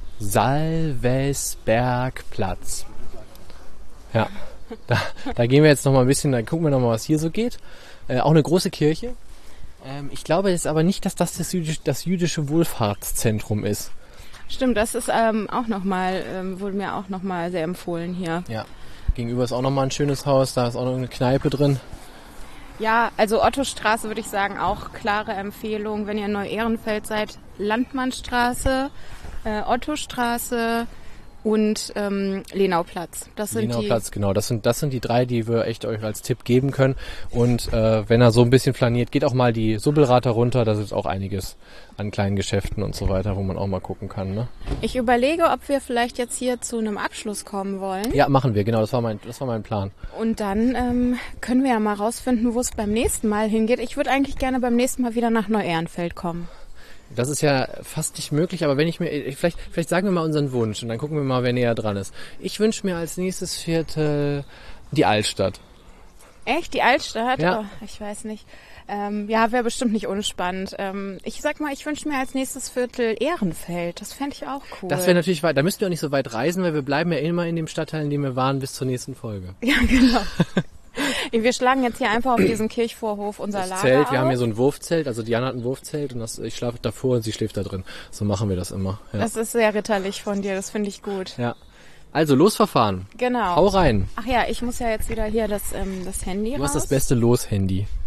Salvesbergplatz. Ja, da, da gehen wir jetzt noch mal ein bisschen, da gucken wir noch mal, was hier so geht. Äh, auch eine große Kirche. Ähm, ich glaube jetzt aber nicht, dass das das, jüdisch, das jüdische Wohlfahrtszentrum ist. Stimmt, das ist ähm, auch nochmal, ähm, wurde mir auch nochmal sehr empfohlen hier. Ja, gegenüber ist auch nochmal ein schönes Haus, da ist auch noch eine Kneipe drin. Ja, also Ottostraße würde ich sagen, auch klare Empfehlung, wenn ihr in Neu-Ehrenfeld seid, Landmannstraße, äh, Ottostraße und ähm, Lenauplatz. Das sind Lenauplatz, die genau. Das sind das sind die drei, die wir echt euch als Tipp geben können. Und äh, wenn er so ein bisschen flaniert, geht auch mal die Subbelrater runter. Da ist auch einiges an kleinen Geschäften und so weiter, wo man auch mal gucken kann. Ne? Ich überlege, ob wir vielleicht jetzt hier zu einem Abschluss kommen wollen. Ja, machen wir. Genau, das war mein das war mein Plan. Und dann ähm, können wir ja mal rausfinden, wo es beim nächsten Mal hingeht. Ich würde eigentlich gerne beim nächsten Mal wieder nach Neu-Ehrenfeld kommen. Das ist ja fast nicht möglich, aber wenn ich mir, vielleicht, vielleicht sagen wir mal unseren Wunsch und dann gucken wir mal, wer näher dran ist. Ich wünsche mir als nächstes Viertel die Altstadt. Echt? Die Altstadt? Ja. Oh, ich weiß nicht. Ähm, ja, wäre bestimmt nicht unspannend. Ähm, ich sag mal, ich wünsche mir als nächstes Viertel Ehrenfeld. Das fände ich auch cool. Das wäre natürlich weit, da müssten wir auch nicht so weit reisen, weil wir bleiben ja immer in dem Stadtteil, in dem wir waren, bis zur nächsten Folge. Ja, genau. Wir schlagen jetzt hier einfach auf diesem Kirchvorhof unser das Lager Zelt, auf. wir haben hier so ein Wurfzelt, also Diana hat ein Wurfzelt und das, ich schlafe davor und sie schläft da drin. So machen wir das immer. Ja. Das ist sehr ritterlich von dir, das finde ich gut. Ja. Also losverfahren. Genau. Hau rein. Ach ja, ich muss ja jetzt wieder hier das, ähm, das Handy Du raus. hast das beste Los-Handy.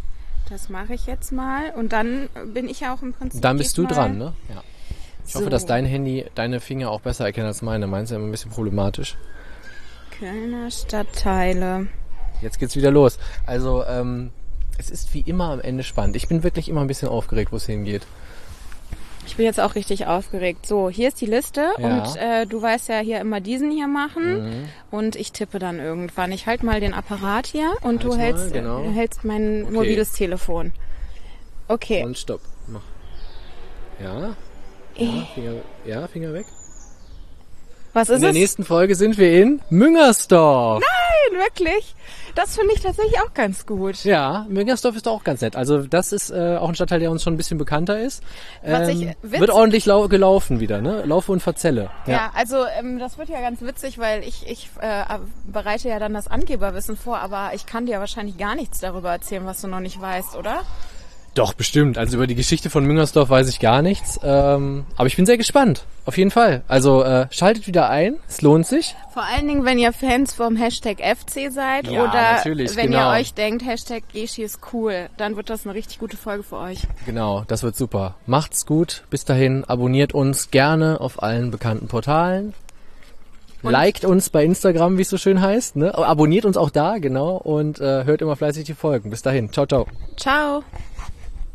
Das mache ich jetzt mal. Und dann bin ich ja auch im Prinzip. Dann bist du diesmal dran, ne? Ja. Ich so. hoffe, dass dein Handy deine Finger auch besser erkennt als meine. Meins ist ja immer ein bisschen problematisch. Kölner Stadtteile. Jetzt geht's wieder los. Also, ähm, es ist wie immer am Ende spannend. Ich bin wirklich immer ein bisschen aufgeregt, wo es hingeht. Ich bin jetzt auch richtig aufgeregt. So, hier ist die Liste Ja. und äh, du weißt ja hier immer diesen hier machen Mhm. und ich tippe dann irgendwann. Ich halte mal den Apparat hier und Halt du mal, hältst, genau. äh, hältst mein Okay. mobiles Telefon. Okay. Und stopp. Mach. Ja. Ja, Finger, ja, Finger weg. Was In ist der es? nächsten Folge sind wir in Müngersdorf. Nein, wirklich? Das finde ich tatsächlich auch ganz gut. Ja, Müngersdorf ist doch auch ganz nett. Also das ist äh, auch ein Stadtteil, der uns schon ein bisschen bekannter ist. Was ich Ähm, witz- wird ordentlich lau gelaufen wieder, ne? Laufe und Verzelle. Ja, also ähm, das wird ja ganz witzig, weil ich, ich äh, bereite ja dann das Angeberwissen vor, aber ich kann dir wahrscheinlich gar nichts darüber erzählen, was du noch nicht weißt, oder? Doch, bestimmt. Also über die Geschichte von Müngersdorf weiß ich gar nichts. Ähm, aber ich bin sehr gespannt. Auf jeden Fall. Also äh, schaltet wieder ein. Es lohnt sich. Vor allen Dingen, wenn ihr Fans vom Hashtag F C seid Ja, oder natürlich, wenn genau. ihr euch denkt, Hashtag Geschi ist cool, dann wird das eine richtig gute Folge für euch. Genau, das wird super. Macht's gut. Bis dahin, abonniert uns gerne auf allen bekannten Portalen. Und- Liked uns bei Instagram, wie es so schön heißt. Ne? Abonniert uns auch da, genau. Und äh, hört immer fleißig die Folgen. Bis dahin. Ciao, ciao. Ciao!